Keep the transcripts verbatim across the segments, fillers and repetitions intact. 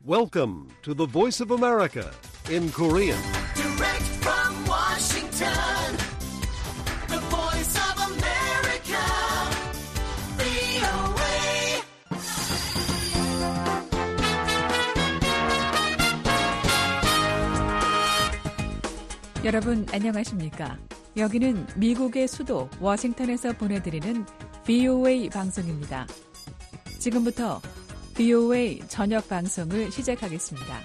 Welcome to the Voice of America in Korean. Direct from Washington, the Voice of America, 브이오에이. 여러분 안녕하십니까? 여기는 미국의 수도 워싱턴에서 보내드리는 브이오에이 방송입니다. 지금부터 브이오에이 저녁 방송을 시작하겠습니다.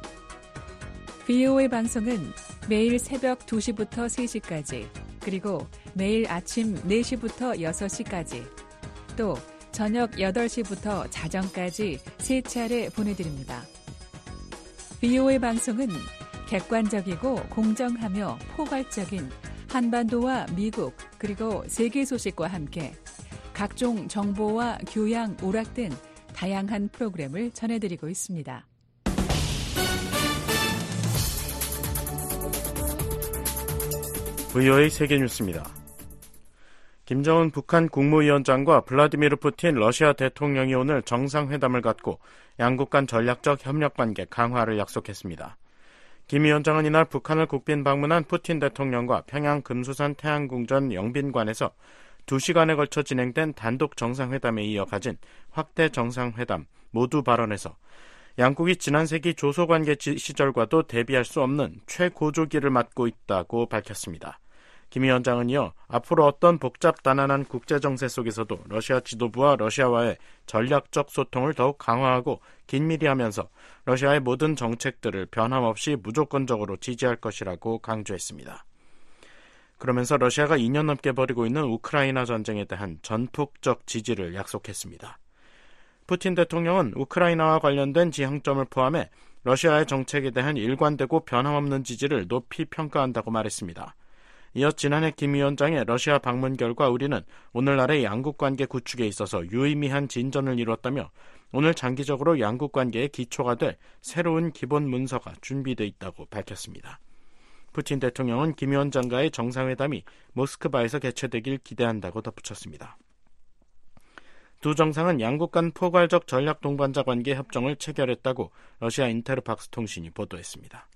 브이오에이 방송은 매일 새벽 두 시부터 세 시까지, 그리고 매일 아침 네 시부터 여섯 시까지, 또 저녁 여덟 시부터 자정까지 세 차례 보내드립니다. 브이오에이 방송은 객관적이고 공정하며 포괄적인 한반도와 미국 그리고 세계 소식과 함께 각종 정보와 교양, 오락 등 다양한 프로그램을 전해드리고 있습니다. 브이오에이 세계뉴스입니다. 김정은 북한 국무위원장과 블라디미르 푸틴 러시아 대통령이 오늘 정상회담을 갖고 양국 간 전략적 협력관계 강화를 약속했습니다. 김 위원장은 이날 북한을 국빈 방문한 푸틴 대통령과 평양 금수산 태양궁전 영빈관에서 두 시간에 걸쳐 진행된 단독 정상회담에 이어 가진 확대 정상회담 모두 발언에서 양국이 지난 세기 조소관계 시절과도 대비할 수 없는 최고조기를 맞고 있다고 밝혔습니다. 김 위원장은 이어 앞으로 어떤 복잡다난한 국제정세 속에서도 러시아 지도부와 러시아와의 전략적 소통을 더욱 강화하고 긴밀히 하면서 러시아의 모든 정책들을 변함없이 무조건적으로 지지할 것이라고 강조했습니다. 그러면서 러시아가 이 년 넘게 벌이고 있는 우크라이나 전쟁에 대한 전폭적 지지를 약속했습니다. 푸틴 대통령은 우크라이나와 관련된 지향점을 포함해 러시아의 정책에 대한 일관되고 변함없는 지지를 높이 평가한다고 말했습니다. 이어 지난해 김 위원장의 러시아 방문 결과 우리는 오늘날의 양국 관계 구축에 있어서 유의미한 진전을 이뤘다며 오늘 장기적으로 양국 관계의 기초가 될 새로운 기본 문서가 준비되어 있다고 밝혔습니다. 푸틴 대통령은 김 위원장과의 정상회담이 모스크바에서 개최되길 기대한다고 덧붙였습니다. 두 정상은 양국 간 포괄적 전략 동반자 관계 협정을 체결했다고 러시아 인테르팍스 통신이 보도했습니다.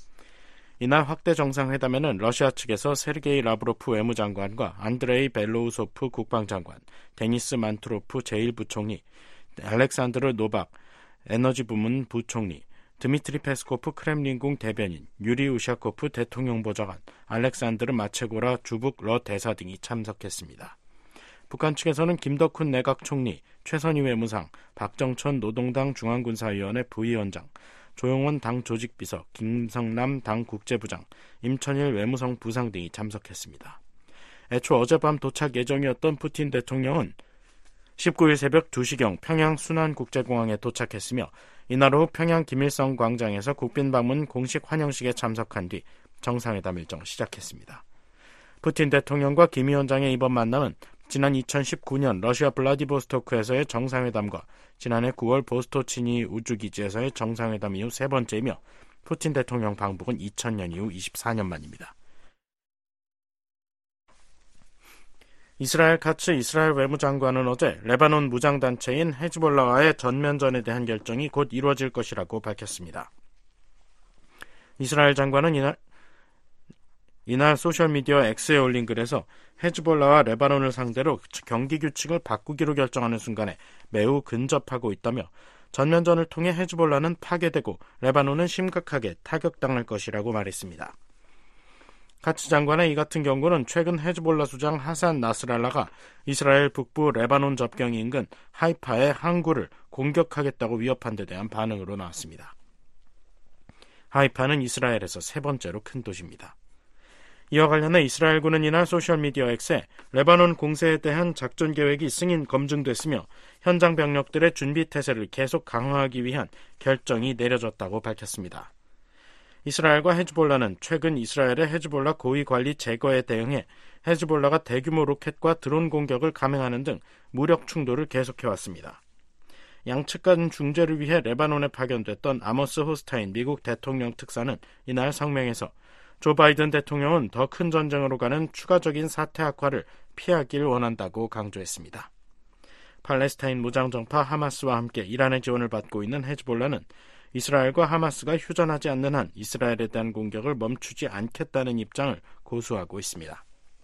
이날 확대 정상회담에는 러시아 측에서 세르게이 라브로프 외무장관과 안드레이 벨로우소프 국방장관, 데니스 만투로프 제일 부총리, 알렉산드르 노박 에너지 부문 부총리, 드미트리 페스코프 크렘린궁 대변인, 유리 우샤코프 대통령 보좌관, 알렉산드르 마체고라 주북 러 대사 등이 참석했습니다. 북한 측에서는 김덕훈 내각 총리, 최선희 외무상, 박정천 노동당 중앙군사위원회 부위원장, 조용원 당 조직비서, 김성남 당 국제부장, 임천일 외무성 부상 등이 참석했습니다. 애초 어젯밤 도착 예정이었던 푸틴 대통령은 십구 일 새벽 두 시경 평양 순안국제공항에 도착했으며 이날 오후 평양 김일성 광장에서 국빈 방문 공식 환영식에 참석한 뒤 정상회담 일정을 시작했습니다. 푸틴 대통령과 김 위원장의 이번 만남은 지난 이천십구 년 러시아 블라디보스토크에서의 정상회담과 지난해 구월 보스토치니 우주기지에서의 정상회담 이후 세 번째이며 푸틴 대통령 방북은 이천 년 이후 이십사 년 만입니다. 이스라엘 카츠 이스라엘 외무장관은 어제 레바논 무장단체인 헤즈볼라와의 전면전에 대한 결정이 곧 이루어질 것이라고 밝혔습니다. 이스라엘 장관은 이날, 이날 소셜미디어 X에 올린 글에서 헤즈볼라와 레바논을 상대로 경기 규칙을 바꾸기로 결정하는 순간에 매우 근접하고 있다며 전면전을 통해 헤즈볼라는 파괴되고 레바논은 심각하게 타격당할 것이라고 말했습니다. 카츠 장관의 이 같은 경고는 최근 헤즈볼라 수장 하산 나스랄라가 이스라엘 북부 레바논 접경 인근 하이파의 항구를 공격하겠다고 위협한 데 대한 반응으로 나왔습니다. 하이파는 이스라엘에서 세 번째로 큰 도시입니다. 이와 관련해 이스라엘군은 이날 소셜미디어 X에 레바논 공세에 대한 작전 계획이 승인 검증됐으며 현장 병력들의 준비 태세를 계속 강화하기 위한 결정이 내려졌다고 밝혔습니다. 이스라엘과 헤즈볼라는 최근 이스라엘의 헤즈볼라 고위 관리 제거에 대응해 헤즈볼라가 대규모 로켓과 드론 공격을 감행하는 등 무력 충돌을 계속해왔습니다. 양측 간 중재를 위해 레바논에 파견됐던 아모스 호스타인 미국 대통령 특사는 이날 성명에서 조 바이든 대통령은 더 큰 전쟁으로 가는 추가적인 사태 악화를 피하길 원한다고 강조했습니다. 팔레스타인 무장정파 하마스와 함께 이란의 지원을 받고 있는 헤즈볼라는 이스라엘과 하마스가 휴전하지 않는 한 이스라엘에 대한 공격을 멈추지 않겠다는 입장을 고수하고 있습니다.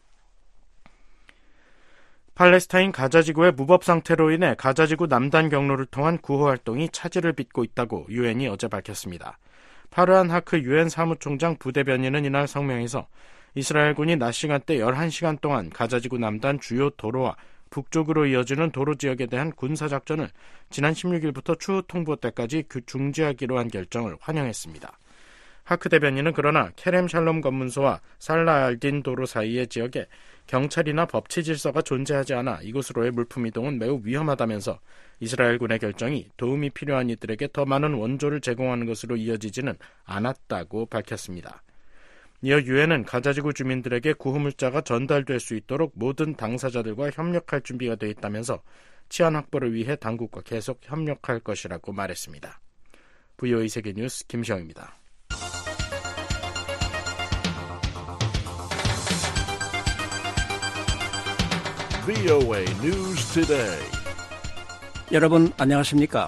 팔레스타인 가자지구의 무법 상태로 인해 가자지구 남단 경로를 통한 구호 활동이 차질을 빚고 있다고 유엔이 어제 밝혔습니다. 파르한 하크 유엔 사무총장 부대변인은 이날 성명에서 이스라엘군이 낮 시간대 열한 시간 동안 가자지구 남단 주요 도로와 북쪽으로 이어지는 도로 지역에 대한 군사작전을 지난 십육일부터 추후 통보 때까지 중지하기로 한 결정을 환영했습니다. 하크 대변인은 그러나 케렘 샬롬 검문소와 살라 알딘 도로 사이의 지역에 경찰이나 법치 질서가 존재하지 않아 이곳으로의 물품 이동은 매우 위험하다면서 이스라엘군의 결정이 도움이 필요한 이들에게 더 많은 원조를 제공하는 것으로 이어지지는 않았다고 밝혔습니다. 이어 유엔은 가자지구 주민들에게 구호물자가 전달될 수 있도록 모든 당사자들과 협력할 준비가 되어 있다면서 치안 확보를 위해 당국과 계속 협력할 것이라고 말했습니다. 브이오에이 세계뉴스 김시영입니다. 브이오에이 News Today. 여러분 안녕하십니까?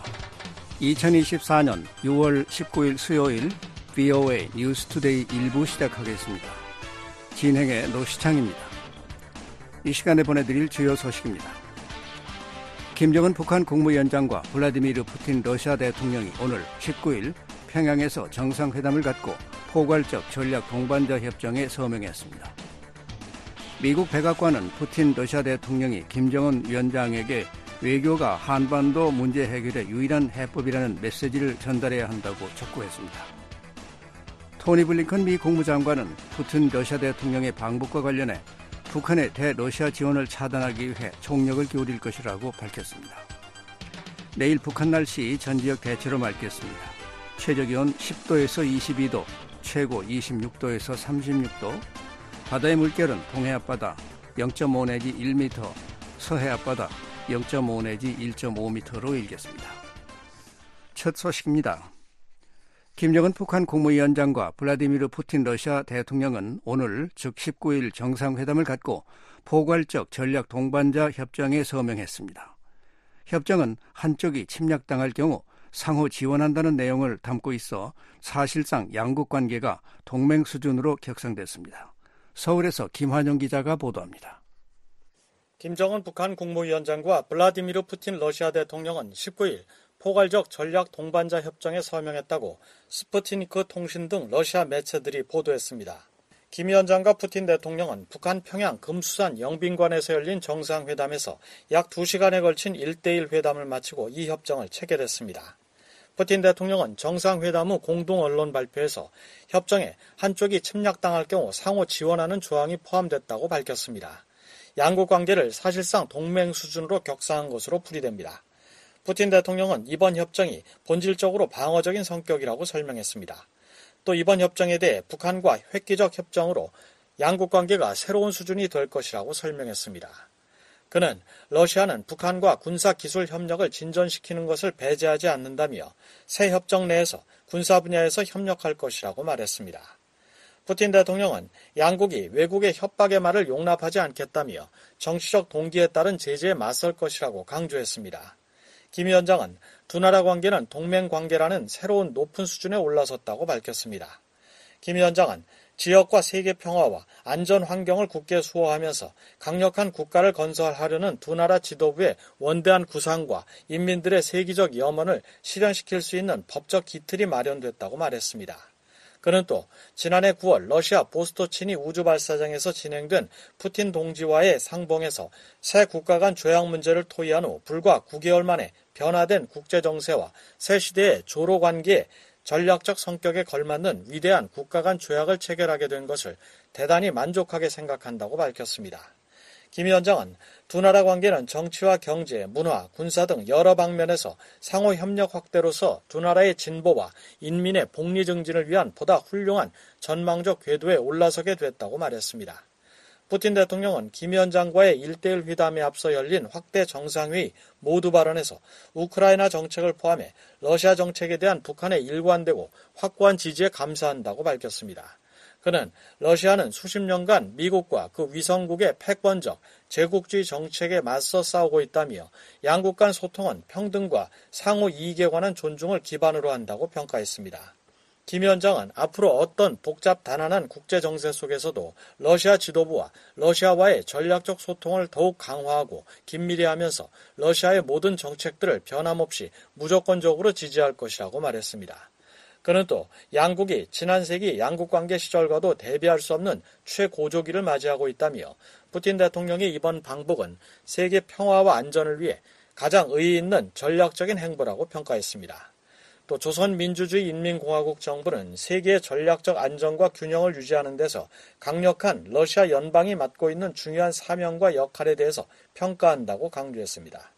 이천이십사년 유월 십구일 수요일 브이오에이 뉴스 투데이 일부 시작하겠습니다. 진행의 노시창입니다. 이 시간에 보내드릴 주요 소식입니다. 김정은 북한 국무위원장과 블라디미르 푸틴 러시아 대통령이 오늘 십구일 평양에서 정상회담을 갖고 포괄적 전략 동반자 협정에 서명했습니다. 미국 백악관은 푸틴 러시아 대통령이 김정은 위원장에게 외교가 한반도 문제 해결의 유일한 해법이라는 메시지를 전달해야 한다고 촉구했습니다. 토니 블링컨 미 국무장관은 푸틴 러시아 대통령의 방북과 관련해 북한의 대러시아 지원을 차단하기 위해 총력을 기울일 것이라고 밝혔습니다. 내일 북한 날씨 전 지역 대체로 맑겠습니다. 최저기온 십도에서 이십이도, 최고 이십육도에서 삼십육도, 바다의 물결은 동해 앞바다 영 점 오 내지 일 미터, 서해 앞바다 영 점 오 내지 일 점 오 미터로 일겠습니다. 첫 소식입니다. 김정은 북한 국무위원장과 블라디미르 푸틴 러시아 대통령은 오늘 즉 십구일 정상회담을 갖고 포괄적 전략 동반자 협정에 서명했습니다. 협정은 한쪽이 침략당할 경우 상호 지원한다는 내용을 담고 있어 사실상 양국 관계가 동맹 수준으로 격상됐습니다. 서울에서 김환영 기자가 보도합니다. 김정은 북한 국무위원장과 블라디미르 푸틴 러시아 대통령은 십구일 포괄적 전략 동반자 협정에 서명했다고 스푸트니크 통신 등 러시아 매체들이 보도했습니다. 김 위원장과 푸틴 대통령은 북한 평양 금수산 영빈관에서 열린 정상회담에서 약 두 시간에 걸친 일대일 회담을 마치고 이 협정을 체결했습니다. 푸틴 대통령은 정상회담 후 공동 언론 발표에서 협정에 한쪽이 침략당할 경우 상호 지원하는 조항이 포함됐다고 밝혔습니다. 양국 관계를 사실상 동맹 수준으로 격상한 것으로 풀이됩니다. 푸틴 대통령은 이번 협정이 본질적으로 방어적인 성격이라고 설명했습니다. 또 이번 협정에 대해 북한과 획기적 협정으로 양국 관계가 새로운 수준이 될 것이라고 설명했습니다. 그는 러시아는 북한과 군사기술 협력을 진전시키는 것을 배제하지 않는다며 새 협정 내에서 군사 분야에서 협력할 것이라고 말했습니다. 푸틴 대통령은 양국이 외국의 협박의 말을 용납하지 않겠다며 정치적 동기에 따른 제재에 맞설 것이라고 강조했습니다. 김 위원장은 두 나라 관계는 동맹 관계라는 새로운 높은 수준에 올라섰다고 밝혔습니다. 김 위원장은 지역과 세계 평화와 안전 환경을 굳게 수호하면서 강력한 국가를 건설하려는 두 나라 지도부의 원대한 구상과 인민들의 세계적 염원을 실현시킬 수 있는 법적 기틀이 마련됐다고 말했습니다. 그는 또 지난해 구월 러시아 보스토치니 우주발사장에서 진행된 푸틴 동지와의 상봉에서 새 국가 간 조약 문제를 토의한 후 불과 구 개월 만에 변화된 국제정세와 새 시대의 조로 관계에 전략적 성격에 걸맞는 위대한 국가 간 조약을 체결하게 된 것을 대단히 만족하게 생각한다고 밝혔습니다. 김 위원장은 두 나라 관계는 정치와 경제, 문화, 군사 등 여러 방면에서 상호 협력 확대로서 두 나라의 진보와 인민의 복리 증진을 위한 보다 훌륭한 전망적 궤도에 올라서게 됐다고 말했습니다. 푸틴 대통령은 김 위원장과의 일대일 회담에 앞서 열린 확대 정상회의 모두 발언에서 우크라이나 정책을 포함해 러시아 정책에 대한 북한의 일관되고 확고한 지지에 감사한다고 밝혔습니다. 그는 러시아는 수십 년간 미국과 그 위성국의 패권적 제국주의 정책에 맞서 싸우고 있다며 양국 간 소통은 평등과 상호 이익에 관한 존중을 기반으로 한다고 평가했습니다. 김 위원장은 앞으로 어떤 복잡 단안한 국제 정세 속에서도 러시아 지도부와 러시아와의 전략적 소통을 더욱 강화하고 긴밀히 하면서 러시아의 모든 정책들을 변함없이 무조건적으로 지지할 것이라고 말했습니다. 그는 또 양국이 지난 세기 양국관계 시절과도 대비할 수 없는 최고조기를 맞이하고 있다며 푸틴 대통령의 이번 방북은 세계 평화와 안전을 위해 가장 의의 있는 전략적인 행보라고 평가했습니다. 또 조선민주주의인민공화국 정부는 세계의 전략적 안정과 균형을 유지하는 데서 강력한 러시아 연방이 맡고 있는 중요한 사명과 역할에 대해서 평가한다고 강조했습니다.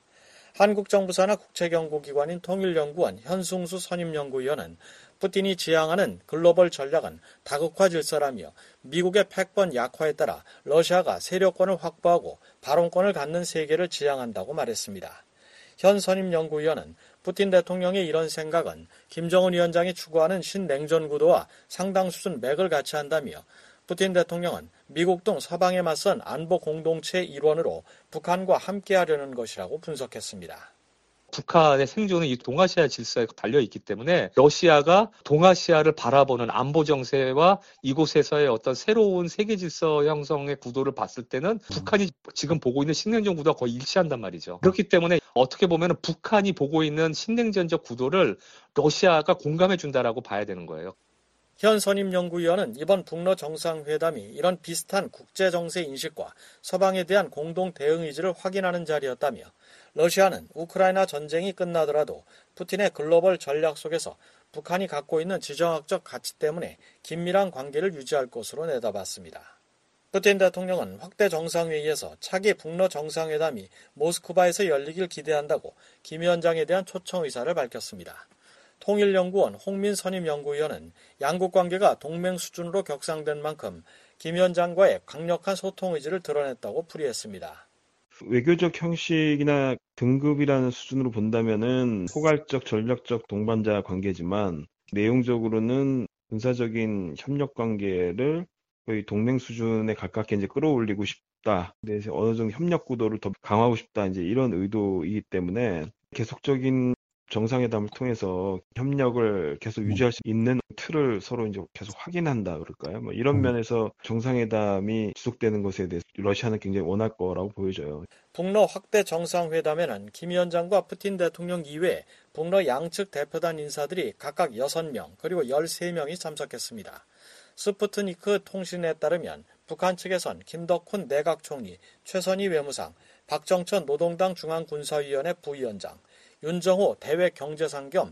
한국 정부 산하 국책연구기관인 통일연구원 현승수 선임연구위원은 푸틴이 지향하는 글로벌 전략은 다극화 질서라며 미국의 패권 약화에 따라 러시아가 세력권을 확보하고 발언권을 갖는 세계를 지향한다고 말했습니다. 현 선임연구위원은 푸틴 대통령의 이런 생각은 김정은 위원장이 추구하는 신냉전 구도와 상당 수준 맥을 같이 한다며 푸틴 대통령은 미국 등 서방에 맞선 안보 공동체의 일원으로 북한과 함께하려는 것이라고 분석했습니다. 북한의 생존은 이 동아시아 질서에 달려있기 때문에 러시아가 동아시아를 바라보는 안보 정세와 이곳에서의 어떤 새로운 세계 질서 형성의 구도를 봤을 때는 북한이 지금 보고 있는 신냉전 구도와 거의 일치한단 말이죠. 그렇기 때문에 어떻게 보면 북한이 보고 있는 신냉전적 구도를 러시아가 공감해 준다라고 봐야 되는 거예요. 현 선임연구위원은 이번 북러 정상회담이 이런 비슷한 국제정세 인식과 서방에 대한 공동 대응 의지를 확인하는 자리였다며 러시아는 우크라이나 전쟁이 끝나더라도 푸틴의 글로벌 전략 속에서 북한이 갖고 있는 지정학적 가치 때문에 긴밀한 관계를 유지할 것으로 내다봤습니다. 푸틴 대통령은 확대 정상회의에서 차기 북러 정상회담이 모스크바에서 열리길 기대한다고 김 위원장에 대한 초청 의사를 밝혔습니다. 통일연구원 홍민 선임연구위원은 양국 관계가 동맹 수준으로 격상된 만큼 김 위원장과의 강력한 소통 의지를 드러냈다고 풀이했습니다. 외교적 형식이나 등급이라는 수준으로 본다면은 포괄적 전략적 동반자 관계지만 내용적으로는 군사적인 협력 관계를 거의 동맹 수준에 가깝게 이제 끌어올리고 싶다. 그래서 어느 정도 협력 구도를 더 강화하고 싶다. 이제 이런 의도이기 때문에 계속적인 정상회담을 통해서 협력을 계속 유지할 수 있는 틀을 서로 이제 계속 확인한다 그럴까요? 뭐 이런 면에서 정상회담이 지속되는 것에 대해서 러시아는 굉장히 원할 거라고 보여져요. 북러 확대 정상회담에는 김 위원장과 푸틴 대통령 이외에 북러 양측 대표단 인사들이 각각 여섯 명 그리고 열세 명이 참석했습니다. 스푸트니크 통신에 따르면 북한 측에선 김덕훈 내각총리, 최선희 외무상, 박정천 노동당 중앙군사위원회 부위원장, 윤정호 대외경제상 겸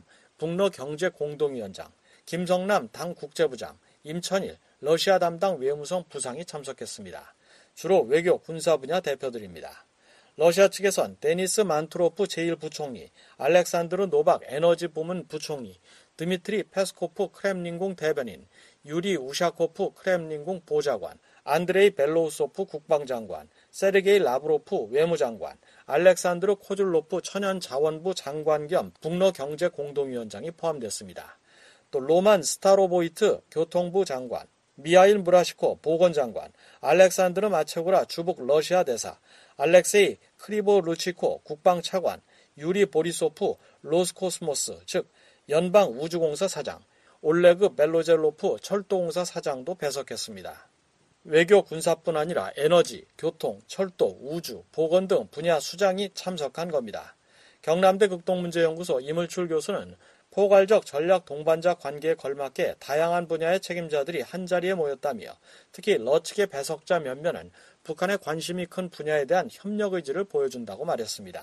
북러경제공동위원장, 김성남 당 국제부장, 임천일 러시아 담당 외무성 부상이 참석했습니다. 주로 외교 군사 분야 대표들입니다. 러시아 측에선 데니스 만투로프 제일 부총리, 알렉산드르 노박 에너지 부문 부총리, 드미트리 페스코프 크렘린궁 대변인, 유리 우샤코프 크렘린궁 보좌관, 안드레이 벨로우소프 국방장관, 세르게이 라브로프 외무장관, 알렉산드르 코즐로프 천연자원부 장관 겸 북러경제공동위원장이 포함됐습니다. 또 로만 스타로보이트 교통부 장관, 미하일 무라시코 보건장관, 알렉산드르 마체구라 주북 러시아 대사, 알렉세이 크리보루치코 국방차관, 유리 보리소프 로스코스모스 즉 연방우주공사 사장, 올레그 벨로젤로프 철도공사 사장도 배석했습니다. 외교 군사뿐 아니라 에너지, 교통, 철도, 우주, 보건 등 분야 수장이 참석한 겁니다. 경남대 극동문제연구소 이물출 교수는 포괄적 전략 동반자 관계에 걸맞게 다양한 분야의 책임자들이 한자리에 모였다며 특히 러 측의 배석자 몇몇은 북한의 관심이 큰 분야에 대한 협력 의지를 보여준다고 말했습니다.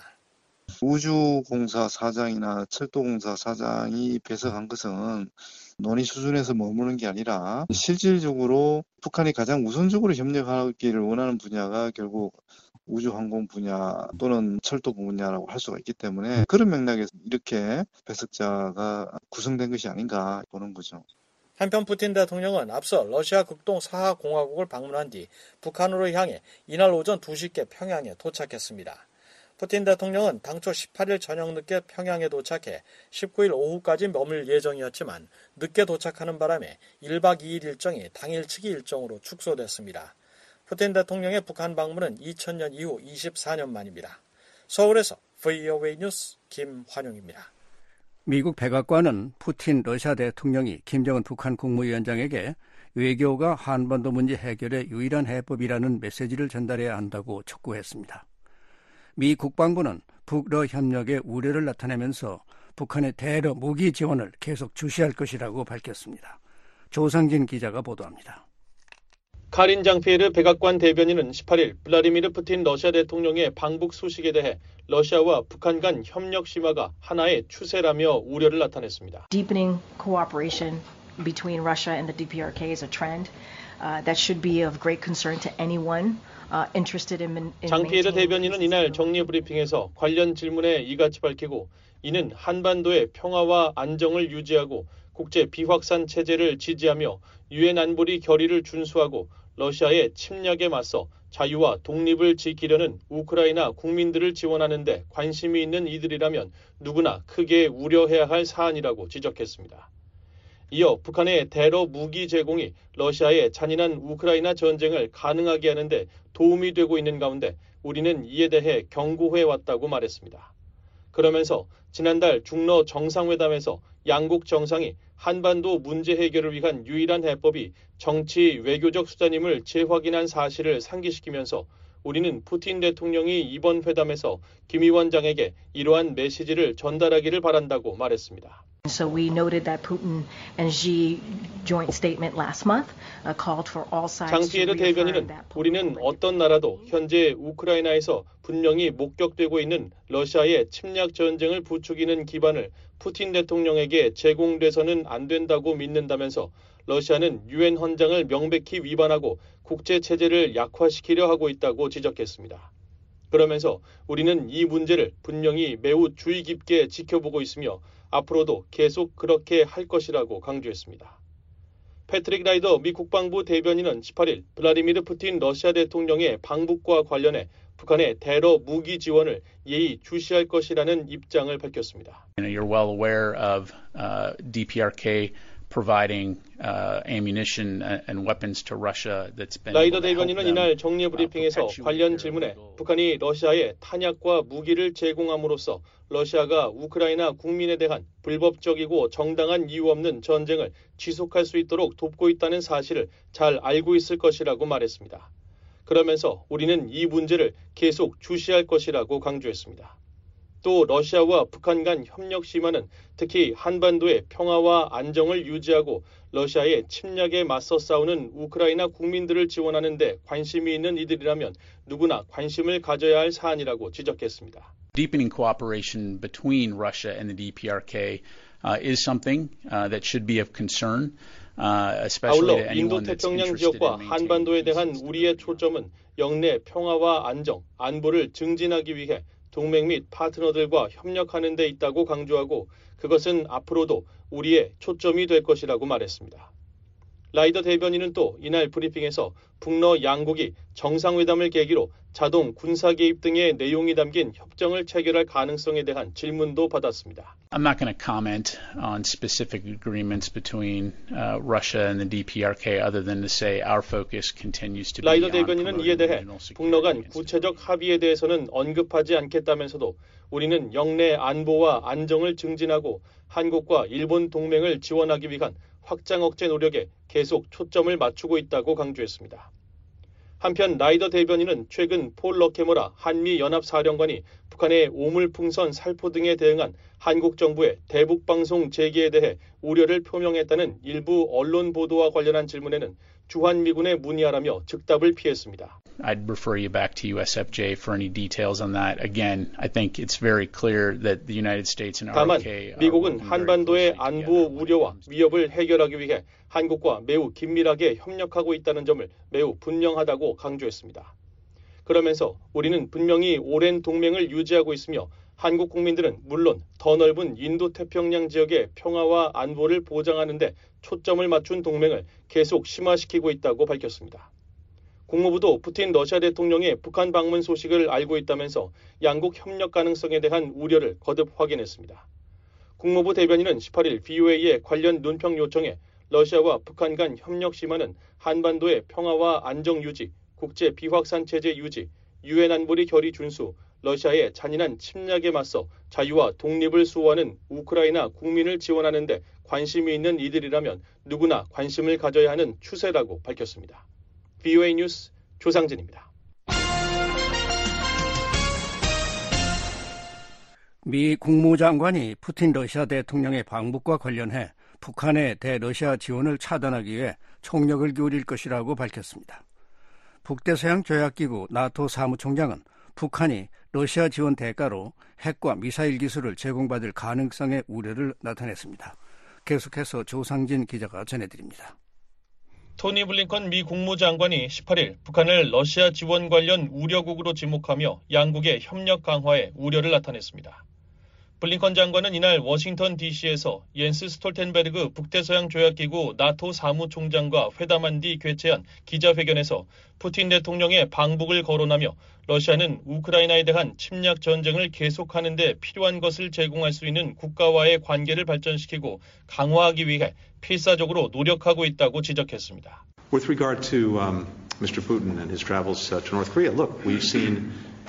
우주공사 사장이나 철도공사 사장이 배석한 것은 논의 수준에서 머무는 게 아니라 실질적으로 북한이 가장 우선적으로 협력하기를 원하는 분야가 결국 우주항공 분야 또는 철도 분야라고 할 수가 있기 때문에 그런 맥락에서 이렇게 배석자가 구성된 것이 아닌가 보는 거죠. 한편 푸틴 대통령은 앞서 러시아 극동 사하 공화국을 방문한 뒤 북한으로 향해 이날 오전 두 시께 평양에 도착했습니다. 푸틴 대통령은 당초 십팔 일 저녁 늦게 평양에 도착해 십구 일 오후까지 머물 예정이었지만 늦게 도착하는 바람에 일 박 이 일 일정이 당일치기 일정으로 축소됐습니다. 푸틴 대통령의 북한 방문은 이천 년 이후 이십사 년 만입니다. 서울에서 브이오에이 뉴스 김환용입니다. 미국 백악관은 푸틴 러시아 대통령이 김정은 북한 국무위원장에게 외교가 한반도 문제 해결의 유일한 해법이라는 메시지를 전달해야 한다고 촉구했습니다. 미 국방부는 북러 협력에 우려를 나타내면서 북한의 대러 무기 지원을 계속 주시할 것이라고 밝혔습니다. 조상진 기자가 보도합니다. 카린 장피에르 백악관 대변인은 십팔 일 블라디미르 푸틴 러시아 대통령의 방북 소식에 대해 러시아와 북한 간 협력 심화가 하나의 추세라며 우려를 나타냈습니다. Deepening cooperation between Russia and the 디피아르케이 is a trend uh, that should be of great concern to anyone uh, interested in, in 장피에르 대변인은 이날 정례 브리핑에서 관련 질문에 이같이 밝히고 이는 한반도의 평화와 안정을 유지하고 국제 비확산 체제를 지지하며 유엔 안보리 결의를 준수하고 러시아의 침략에 맞서 자유와 독립을 지키려는 우크라이나 국민들을 지원하는 데 관심이 있는 이들이라면 누구나 크게 우려해야 할 사안이라고 지적했습니다. 이어 북한의 대러 무기 제공이 러시아의 잔인한 우크라이나 전쟁을 가능하게 하는데 도움이 되고 있는 가운데 우리는 이에 대해 경고해왔다고 말했습니다. 그러면서 지난달 중러 정상회담에서 양국 정상이 한반도 문제 해결을 위한 유일한 해법이 정치 외교적 수단임을 재확인한 사실을 상기시키면서 우리는 푸틴 대통령이 이번 회담에서 김 위원장에게 이러한 메시지를 전달하기를 바란다고 말했습니다. So we noted that Putin and Xi joint statement last month uh, called for all sides to 장피에르 reaffirm 대변인은 that 우리는 어떤 나라도 현재 우크라이나에서 분명히 목격되고 있는 러시아의 침략 전쟁을 부추기는 기반을 푸틴 대통령에게 제공돼서는 안 된다고 믿는다면서 러시아는 유엔 헌장을 명백히 위반하고 국제 체제를 약화시키려 하고 있다고 지적했습니다. 그러면서 우리는 이 문제를 분명히 매우 주의 깊게 지켜보고 있으며 앞으로도 계속 그렇게 할 것이라고 강조했습니다. 패트릭 라이더 미 국방부 대변인은 십팔 일 블라디미르 푸틴 러시아 대통령의 방북과 관련해 북한의 대러 무기 지원을 예의 주시할 것이라는 입장을 밝혔습니다. You're well aware of uh, 디피아르케이 providing uh, ammunition and weapons to Russia that's been 라이더 대변인은 이날 정례 브리핑에서 관련 질문에 북한이 러시아에 탄약과 무기를 제공함으로써 러시아가 우크라이나 국민에 대한 불법적이고 정당한 이유 없는 전쟁을 지속할 수 있도록 돕고 있다는 사실을 잘 알고 있을 것이라고 말했습니다. 그러면서 우리는 이 문제를 계속 주시할 것이라고 강조했습니다. 또 러시아와 북한 간 협력 심화는 특히 한반도의 평화와 안정을 유지하고 러시아의 침략에 맞서 싸우는 우크라이나 국민들을 지원하는 데 관심이 있는 이들이라면 누구나 관심을 가져야 할 사안이라고 지적했습니다. Deepening cooperation between Russia and the 디피아르케이 uh, is something uh, that should be of concern. Uh, 아울러 인도 태평양 지역과 한반도에 대한 우리의 초점은 영내 평화와 안정, 안보를 증진하기 위해 동맹 및 파트너들과 협력하는 데 있다고 강조하고 그것은 앞으로도 우리의 초점이 될 것이라고 말했습니다. 라이더 대변인은 또 이날 브리핑에서 북러 양국이 정상회담을 계기로 자동 군사 개입 등의 내용이 담긴 협정을 체결할 가능성에 대한 질문도 받았습니다. I'm not going to comment on specific agreements between uh, Russia and the 디피아르케이 other than to say our focus continues to be on 라이더 대변인은 이에 대해 북러 간 구체적 합의에 대해서는 언급하지 않겠다면서도 우리는 영내 안보와 안정을 증진하고 한국과 일본 동맹을 지원하기 위한 확장 억제 노력에 계속 초점을 맞추고 있다고 강조했습니다. 한편 라이더 대변인은 최근 폴 러케모라 한미연합사령관이 북한의 오물풍선 살포 등에 대응한 한국 정부의 대북방송 재개에 대해 우려를 표명했다는 일부 언론 보도와 관련한 질문에는 주한미군에 문의하라며 즉답을 피했습니다. I'd refer you back to 유에스에프제이 for any details on that. Again, I think it's very clear that the United States and 다만 알케이 미국은 한반도의 안보 우려와 위협을 해결하기 위해 한국과 매우 긴밀하게 협력하고 있다는 점을 매우 분명하다고 강조했습니다. 그러면서 우리는 분명히 오랜 동맹을 유지하고 있으며 한국 국민들은 물론 더 넓은 인도태평양 지역의 평화와 안보를 보장하는 데 초점을 맞춘 동맹을 계속 심화시키고 있다고 밝혔습니다. 국무부도 푸틴 러시아 대통령의 북한 방문 소식을 알고 있다면서 양국 협력 가능성에 대한 우려를 거듭 확인했습니다. 국무부 대변인은 십팔 일 브이오에이의 관련 논평 요청에 러시아와 북한 간 협력 심화는 한반도의 평화와 안정 유지, 국제 비확산 체제 유지, 유엔 안보리 결의 준수, 러시아의 잔인한 침략에 맞서 자유와 독립을 수호하는 우크라이나 국민을 지원하는 데 관심이 있는 이들이라면 누구나 관심을 가져야 하는 추세라고 밝혔습니다. 브이오에이 뉴스 조상진입니다. 미 국무장관이 푸틴 러시아 대통령의 방북과 관련해 북한의 대러시아 지원을 차단하기 위해 총력을 기울일 것이라고 밝혔습니다. 북대서양 조약기구 나토 사무총장은 북한이 러시아 지원 대가로 핵과 미사일 기술을 제공받을 가능성의 우려를 나타냈습니다. 계속해서 조상진 기자가 전해드립니다. 토니 블링컨 미 국무장관이 십팔 일 북한을 러시아 지원 관련 우려국으로 지목하며 양국의 협력 강화에 우려를 나타냈습니다. 블링컨 장관은 이날 워싱턴 디씨에서 옌스 스톨텐베르그 북대서양 조약기구 나토 사무총장과 회담한 뒤 개최한 기자회견에서 푸틴 대통령의 방북을 거론하며 러시아는 우크라이나에 대한 침략 전쟁을 계속하는 데 필요한 것을 제공할 수 있는 국가와의 관계를 발전시키고 강화하기 위해 필사적으로 노력하고 있다고 지적했습니다. With regard to um, 미스터 Putin and his travels uh, to North Korea, look, we've seen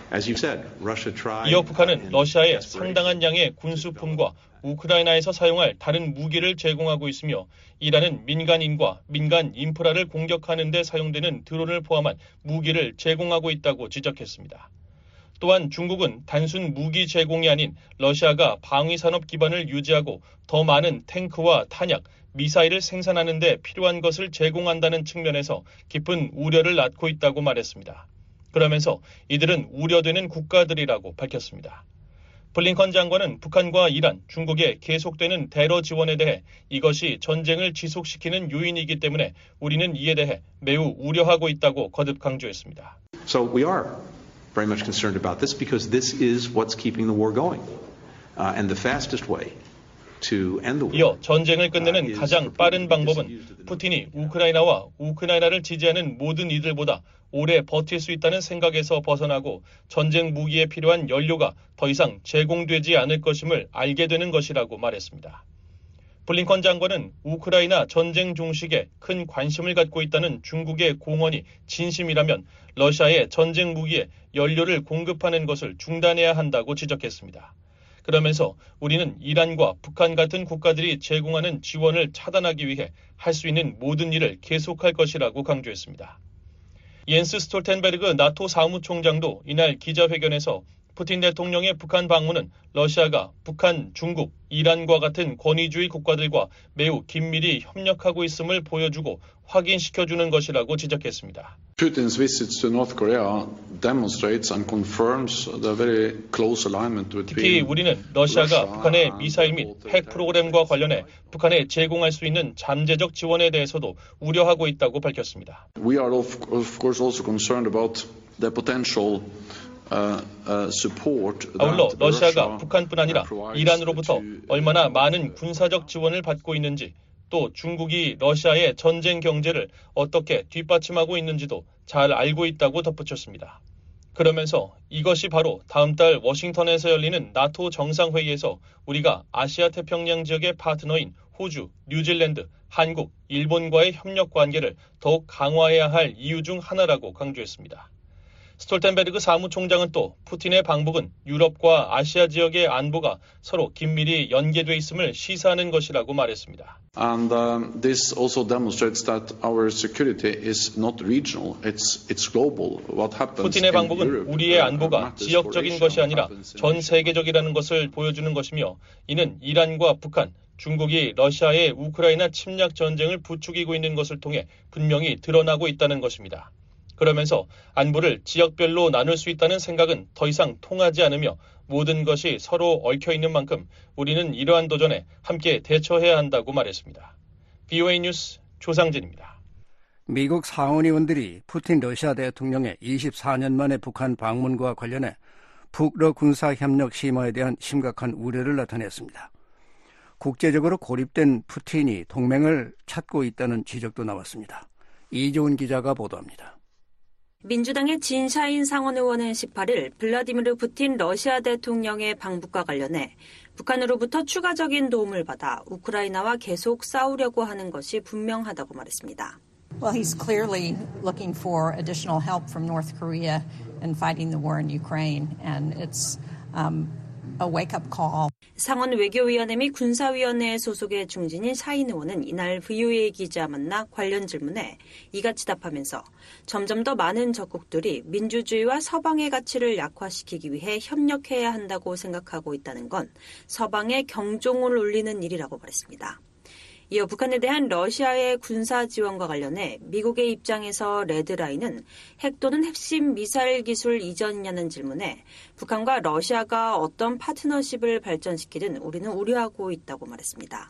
이어 북한은 러시아에 상당한 양의 군수품과 우크라이나에서 사용할 다른 무기를 제공하고 있으며 이란은 민간인과 민간 인프라를 공격하는 데 사용되는 드론을 포함한 무기를 제공하고 있다고 지적했습니다. 또한 중국은 단순 무기 제공이 아닌 러시아가 방위산업 기반을 유지하고 더 많은 탱크와 탄약, 미사일을 생산하는 데 필요한 것을 제공한다는 측면에서 깊은 우려를 낳고 있다고 말했습니다. 그러면서 이들은 우려되는 국가들이라고 밝혔습니다. 블링컨 장관은 북한과 이란, 중국의 계속되는 테러 지원에 대해 이것이 전쟁을 지속시키는 요인이기 때문에 우리는 이에 대해 매우 우려하고 있다고 거듭 강조했습니다. So we are very much concerned about this because this is what's keeping the war going. Uh, and the fastest way to end the war. 이어 전쟁을 끝내는 가장 빠른 방법은 푸틴이 우크라이나와 우크라이나를 지지하는 모든 이들보다 오래 버틸 수 있다는 생각에서 벗어나고 전쟁 무기에 필요한 연료가 더 이상 제공되지 않을 것임을 알게 되는 것이라고 말했습니다. 블링컨 장관은 우크라이나 전쟁 종식에 큰 관심을 갖고 있다는 중국의 공언이 진심이라면 러시아의 전쟁 무기에 연료를 공급하는 것을 중단해야 한다고 지적했습니다. 그러면서 우리는 이란과 북한 같은 국가들이 제공하는 지원을 차단하기 위해 할 수 있는 모든 일을 계속할 것이라고 강조했습니다. 옌스 스톨텐베르그 나토 사무총장도 이날 기자회견에서 푸틴 대통령의 북한 방문은 러시아가 북한, 중국, 이란과 같은 권위주의 국가들과 매우 긴밀히 협력하고 있음을 보여주고 확인시켜주는 것이라고 지적했습니다. Putin's visit to North Korea demonstrates and confirms the very close alignment between 특히 우리는 러시아가 북한의 미사일 및 핵 프로그램과 관련해 북한에 제공할 수 있는 잠재적 지원에 대해서도 우려하고 있다고 밝혔습니다. We are of, of course also concerned about the potential Uh, uh, support 아울러 러시아가 북한뿐 아니라 이란으로부터 얼마나 많은 군사적 지원을 받고 있는지 또 중국이 러시아의 전쟁 경제를 어떻게 뒷받침하고 있는지도 잘 알고 있다고 덧붙였습니다. 그러면서 이것이 바로 다음 달 워싱턴에서 열리는 나토 정상회의에서 우리가 아시아 태평양 지역의 파트너인 호주, 뉴질랜드, 한국, 일본과의 협력 관계를 더욱 강화해야 할 이유 중 하나라고 강조했습니다. 스톨텐베르그 사무총장은 또 푸틴의 방북은 유럽과 아시아 지역의 안보가 서로 긴밀히 연계돼 있음을 시사하는 것이라고 말했습니다. And um, this also demonstrates that our security is not regional, it's it's global. What happens 푸틴의 방북은 우리의 안보가 지역적인 것이 아니라 전 세계적이라는 것을 보여주는 것이며 이는 이란과 북한, 중국이 러시아의 우크라이나 침략 전쟁을 부추기고 있는 것을 통해 분명히 드러나고 있다는 것입니다. 그러면서 안보를 지역별로 나눌 수 있다는 생각은 더 이상 통하지 않으며 모든 것이 서로 얽혀있는 만큼 우리는 이러한 도전에 함께 대처해야 한다고 말했습니다. 브이오에이 뉴스 조상진입니다. 미국 상원의원들이 푸틴 러시아 대통령의 이십사 년 만에 북한 방문과 관련해 북러 군사협력 심화에 대한 심각한 우려를 나타냈습니다. 국제적으로 고립된 푸틴이 동맹을 찾고 있다는 지적도 나왔습니다. 이조은 기자가 보도합니다. 민주당의 진샤인 상원 의원은 십팔 일 블라디미르 푸틴 러시아 대통령의 방북과 관련해 북한으로부터 추가적인 도움을 받아 우크라이나와 계속 싸우려고 하는 것이 분명하다고 말했습니다. Well, he's clearly looking for additional help from North Korea in fighting the war in Ukraine, and it's um, a wake-up call. 상원 외교위원회 및 군사위원회 소속의 중진인 샤인 의원은 이날 브이오에이 기자 만나 관련 질문에 이같이 답하면서 점점 더 많은 적국들이 민주주의와 서방의 가치를 약화시키기 위해 협력해야 한다고 생각하고 있다는 건 서방의 경종을 울리는 일이라고 말했습니다. 이어 북한에 대한 러시아의 군사 지원과 관련해 미국의 입장에서 레드라인은 핵 또는 핵심 미사일 기술 이전이냐는 질문에 북한과 러시아가 어떤 파트너십을 발전시키든 우리는 우려하고 있다고 말했습니다.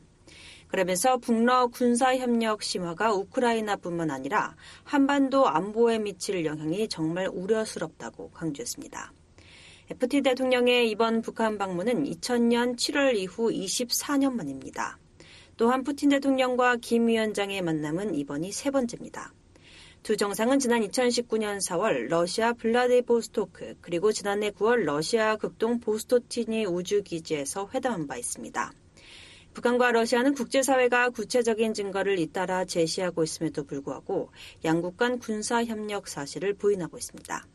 그러면서 북러 군사협력 심화가 우크라이나뿐만 아니라 한반도 안보에 미칠 영향이 정말 우려스럽다고 강조했습니다. 푸틴 대통령의 이번 북한 방문은 이천 년 칠월 이후 이십사 년 만입니다. 또한 푸틴 대통령과 김 위원장의 만남은 이번이 세 번째입니다. 두 정상은 지난 이천십구 년 사월 러시아 블라디보스토크 그리고 지난해 구월 러시아 극동 보스토티니 우주기지에서 회담한 바 있습니다. 북한과 러시아는 국제사회가 구체적인 증거를 잇따라 제시하고 있음에도 불구하고 양국 간 군사협력 사실을 부인하고 있습니다.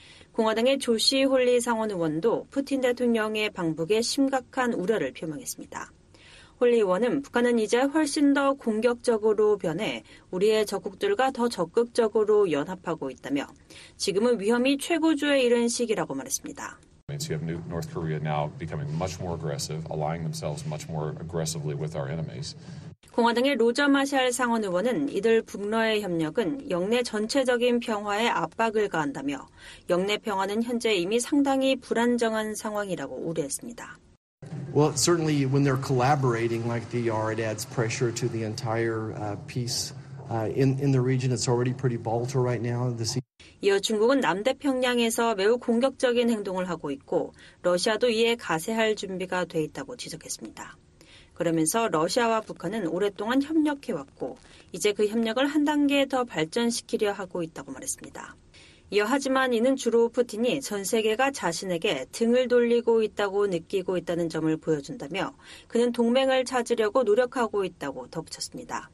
공화당의 조시 홀리 상원 의원도 푸틴 대통령의 방북에 심각한 우려를 표명했습니다. 홀리 의원은 북한은 이제 훨씬 더 공격적으로 변해 우리의 적국들과 더 적극적으로 연합하고 있다며 지금은 위험이 최고조에 이른 시기라고 말했습니다. You have North Korea now becoming much more aggressive, allying themselves much more aggressively with our enemies. 공화당의 로저 마샬 상원 의원은 이들 북러의 협력은 영내 전체적인 평화에 압박을 가한다며 영내 평화는 현재 이미 상당히 불안정한 상황이라고 우려했습니다. Well, certainly when they're collaborating like they are, it adds pressure to the entire uh, peace uh, in, in the region. It's already pretty volatile right now. The 이어 중국은 남대평양에서 매우 공격적인 행동을 하고 있고 러시아도 이에 가세할 준비가 돼 있다고 지적했습니다. 그러면서 러시아와 북한은 오랫동안 협력해왔고 이제 그 협력을 한 단계 더 발전시키려 하고 있다고 말했습니다. 이어 하지만 이는 주로 푸틴이 전 세계가 자신에게 등을 돌리고 있다고 느끼고 있다는 점을 보여준다며 그는 동맹을 찾으려고 노력하고 있다고 덧붙였습니다.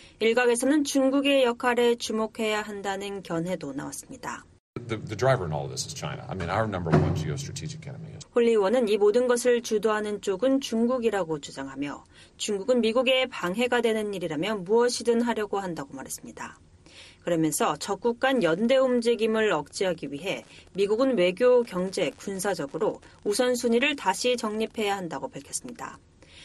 일각에서는 중국의 역할에 주목해야 한다는 견해도 나왔습니다. The, the driver in all of this is China. I mean, our number one geostrategic enemy is. 홀리 의원은 이 모든 것을 주도하는 쪽은 중국이라고 주장하며 중국은 미국의 방해가 되는 일이라면 무엇이든 하려고 한다고 말했습니다. 그러면서 적국 간 연대 움직임을 억제하기 위해 미국은 외교, 경제, 군사적으로 우선순위를 다시 정립해야 한다고 밝혔습니다.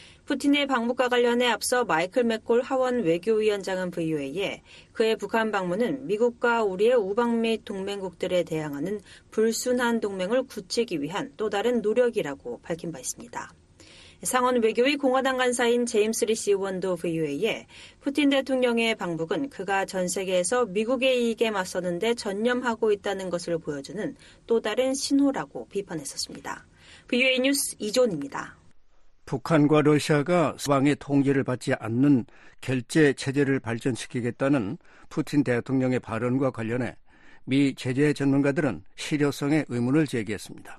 푸틴의 방북과 관련해 앞서 마이클 맥콜 하원 외교위원장은 브이오에이에 그의 북한 방문은 미국과 우리의 우방 및 동맹국들에 대항하는 불순한 동맹을 굳히기 위한 또 다른 노력이라고 밝힌 바 있습니다. 상원 외교위 공화당 간사인 제임스 리시 의원도 브이오에이에 푸틴 대통령의 방북은 그가 전 세계에서 미국의 이익에 맞서는 데 전념하고 있다는 것을 보여주는 또 다른 신호라고 비판했었습니다. 브이오에이 뉴스 이존입니다. 북한과 러시아가 서방의 통제를 받지 않는 결제 체제를 발전시키겠다는 푸틴 대통령의 발언과 관련해 미 제재 전문가들은 실효성에 의문을 제기했습니다.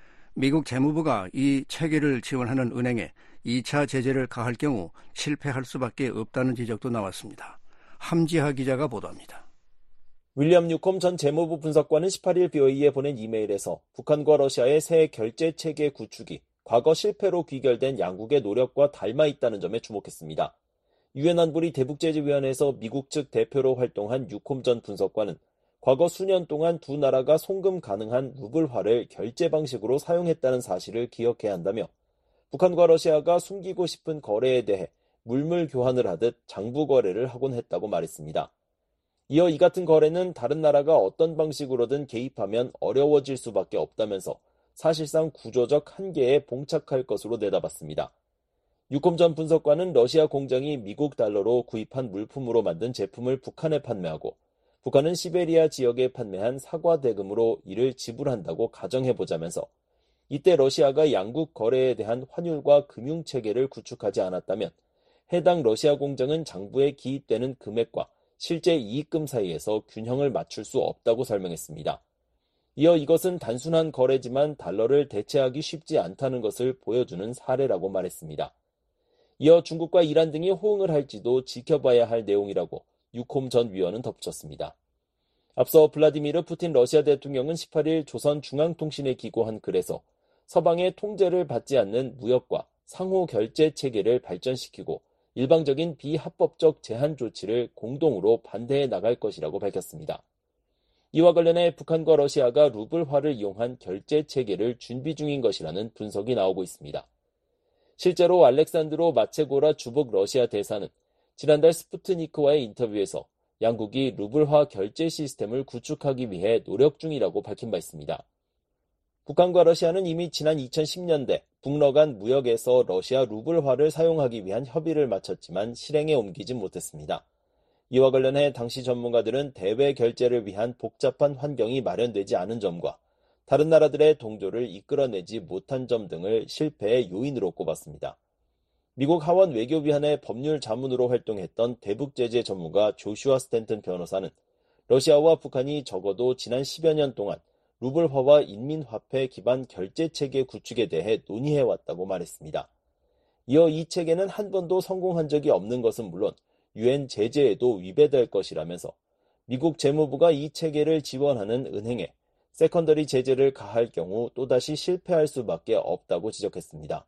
미국 재무부가 이 체계를 지원하는 은행에 이 차 제재를 가할 경우 실패할 수밖에 없다는 지적도 나왔습니다. 함지하 기자가 보도합니다. 윌리엄 뉴콤 전 재무부 분석관은 십팔 일 비오이에 보낸 이메일에서 북한과 러시아의 새 결제 체계 구축이 과거 실패로 귀결된 양국의 노력과 닮아 있다는 점에 주목했습니다. 유엔 안보리 대북제재위원회에서 미국 측 대표로 활동한 뉴콤 전 분석관은 과거 수년 동안 두 나라가 송금 가능한 루블화를 결제 방식으로 사용했다는 사실을 기억해야 한다며 북한과 러시아가 숨기고 싶은 거래에 대해 물물 교환을 하듯 장부 거래를 하곤 했다고 말했습니다. 이어 이 같은 거래는 다른 나라가 어떤 방식으로든 개입하면 어려워질 수밖에 없다면서 사실상 구조적 한계에 봉착할 것으로 내다봤습니다. 뉴콤 전 분석관은 러시아 공장이 미국 달러로 구입한 물품으로 만든 제품을 북한에 판매하고 북한은 시베리아 지역에 판매한 사과 대금으로 이를 지불한다고 가정해보자면서 이때 러시아가 양국 거래에 대한 환율과 금융체계를 구축하지 않았다면 해당 러시아 공장은 장부에 기입되는 금액과 실제 이익금 사이에서 균형을 맞출 수 없다고 설명했습니다. 이어 이것은 단순한 거래지만 달러를 대체하기 쉽지 않다는 것을 보여주는 사례라고 말했습니다. 이어 중국과 이란 등이 호응을 할지도 지켜봐야 할 내용이라고 유콤 전 위원은 덧붙였습니다. 앞서 블라디미르 푸틴 러시아 대통령은 십팔 일 조선중앙통신에 기고한 글에서 서방의 통제를 받지 않는 무역과 상호 결제 체계를 발전시키고 일방적인 비합법적 제한 조치를 공동으로 반대해 나갈 것이라고 밝혔습니다. 이와 관련해 북한과 러시아가 루블화를 이용한 결제 체계를 준비 중인 것이라는 분석이 나오고 있습니다. 실제로 알렉산드로 마체고라 주북 러시아 대사는 지난달 스푸트니크와의 인터뷰에서 양국이 루블화 결제 시스템을 구축하기 위해 노력 중이라고 밝힌 바 있습니다. 북한과 러시아는 이미 지난 이천십 년대 북러 간 무역에서 러시아 루블화를 사용하기 위한 협의를 마쳤지만 실행에 옮기진 못했습니다. 이와 관련해 당시 전문가들은 대외 결제를 위한 복잡한 환경이 마련되지 않은 점과 다른 나라들의 동조를 이끌어내지 못한 점 등을 실패의 요인으로 꼽았습니다. 미국 하원 외교위원회 법률 자문으로 활동했던 대북제재 전문가 조슈아 스탠튼 변호사는 러시아와 북한이 적어도 지난 십여 년 동안 루블화와 인민화폐 기반 결제체계 구축에 대해 논의해왔다고 말했습니다. 이어 이 체계는 한 번도 성공한 적이 없는 것은 물론 유엔 제재에도 위배될 것이라면서 미국 재무부가 이 체계를 지원하는 은행에 세컨더리 제재를 가할 경우 또다시 실패할 수밖에 없다고 지적했습니다.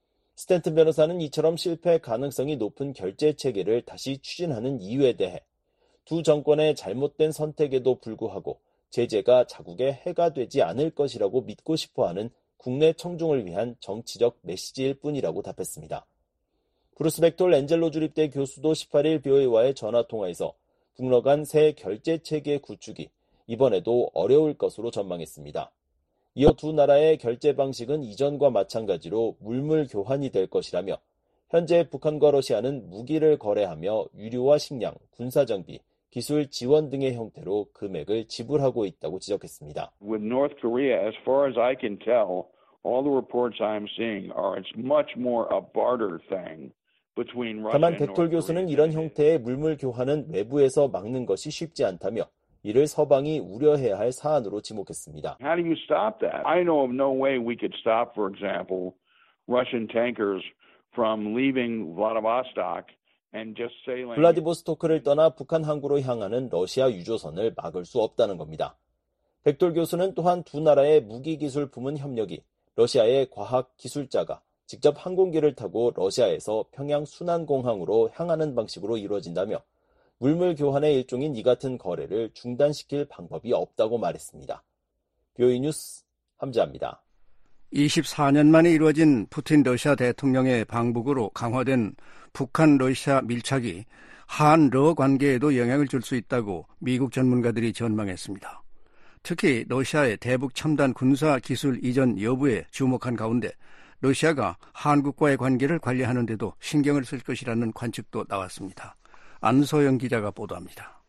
스탠튼 변호사는 이처럼 실패 가능성이 높은 결제 체계를 다시 추진하는 이유에 대해 두 정권의 잘못된 선택에도 불구하고 제재가 자국에 해가 되지 않을 것이라고 믿고 싶어하는 국내 청중을 위한 정치적 메시지일 뿐이라고 답했습니다. 브루스 백톨 엔젤로 주립대 교수도 십팔 일 비오에이와의 전화통화에서 북러 간 새 결제체계 구축이 이번에도 어려울 것으로 전망했습니다. 이어 두 나라의 결제 방식은 이전과 마찬가지로 물물 교환이 될 것이라며 현재 북한과 러시아는 무기를 거래하며 유류와 식량, 군사정비, 기술 지원 등의 형태로 금액을 지불하고 있다고 지적했습니다. With North Korea, as far as I can tell, all the reports I'm seeing are it's much more a barter thing between Russia 다만 and North 백톨 교수는 이런 형태의 물물 교환은 외부에서 막는 것이 쉽지 않다며 이를 서방이 우려해야 할 사안으로 지목했습니다. How do you stop that? I know of no way we could stop, for example, Russian tankers from leaving Vladivostok and just sailing. 블라디보스토크를 떠나 북한 항구로 향하는 러시아 유조선을 막을 수 없다는 겁니다. 백돌 교수는 또한 두 나라의 무기기술 부문 협력이 러시아의 과학 기술자가 직접 항공기를 타고 러시아에서 평양 순환공항으로 향하는 방식으로 이루어진다며 물물 교환의 일종인 이 같은 거래를 중단시킬 방법이 없다고 말했습니다. 비오이 뉴스 함지아입니다. 이십사 년 만에 이루어진 푸틴 러시아 대통령의 방북으로 강화된 북한 러시아 밀착이 한러 관계에도 영향을 줄 수 있다고 미국 전문가들이 전망했습니다. 특히 러시아의 대북 첨단 군사 기술 이전 여부에 주목한 가운데 러시아가 한국과의 관계를 관리하는 데도 신경을 쓸 것이라는 관측도 나왔습니다. 안소영 기자가 보도합니다.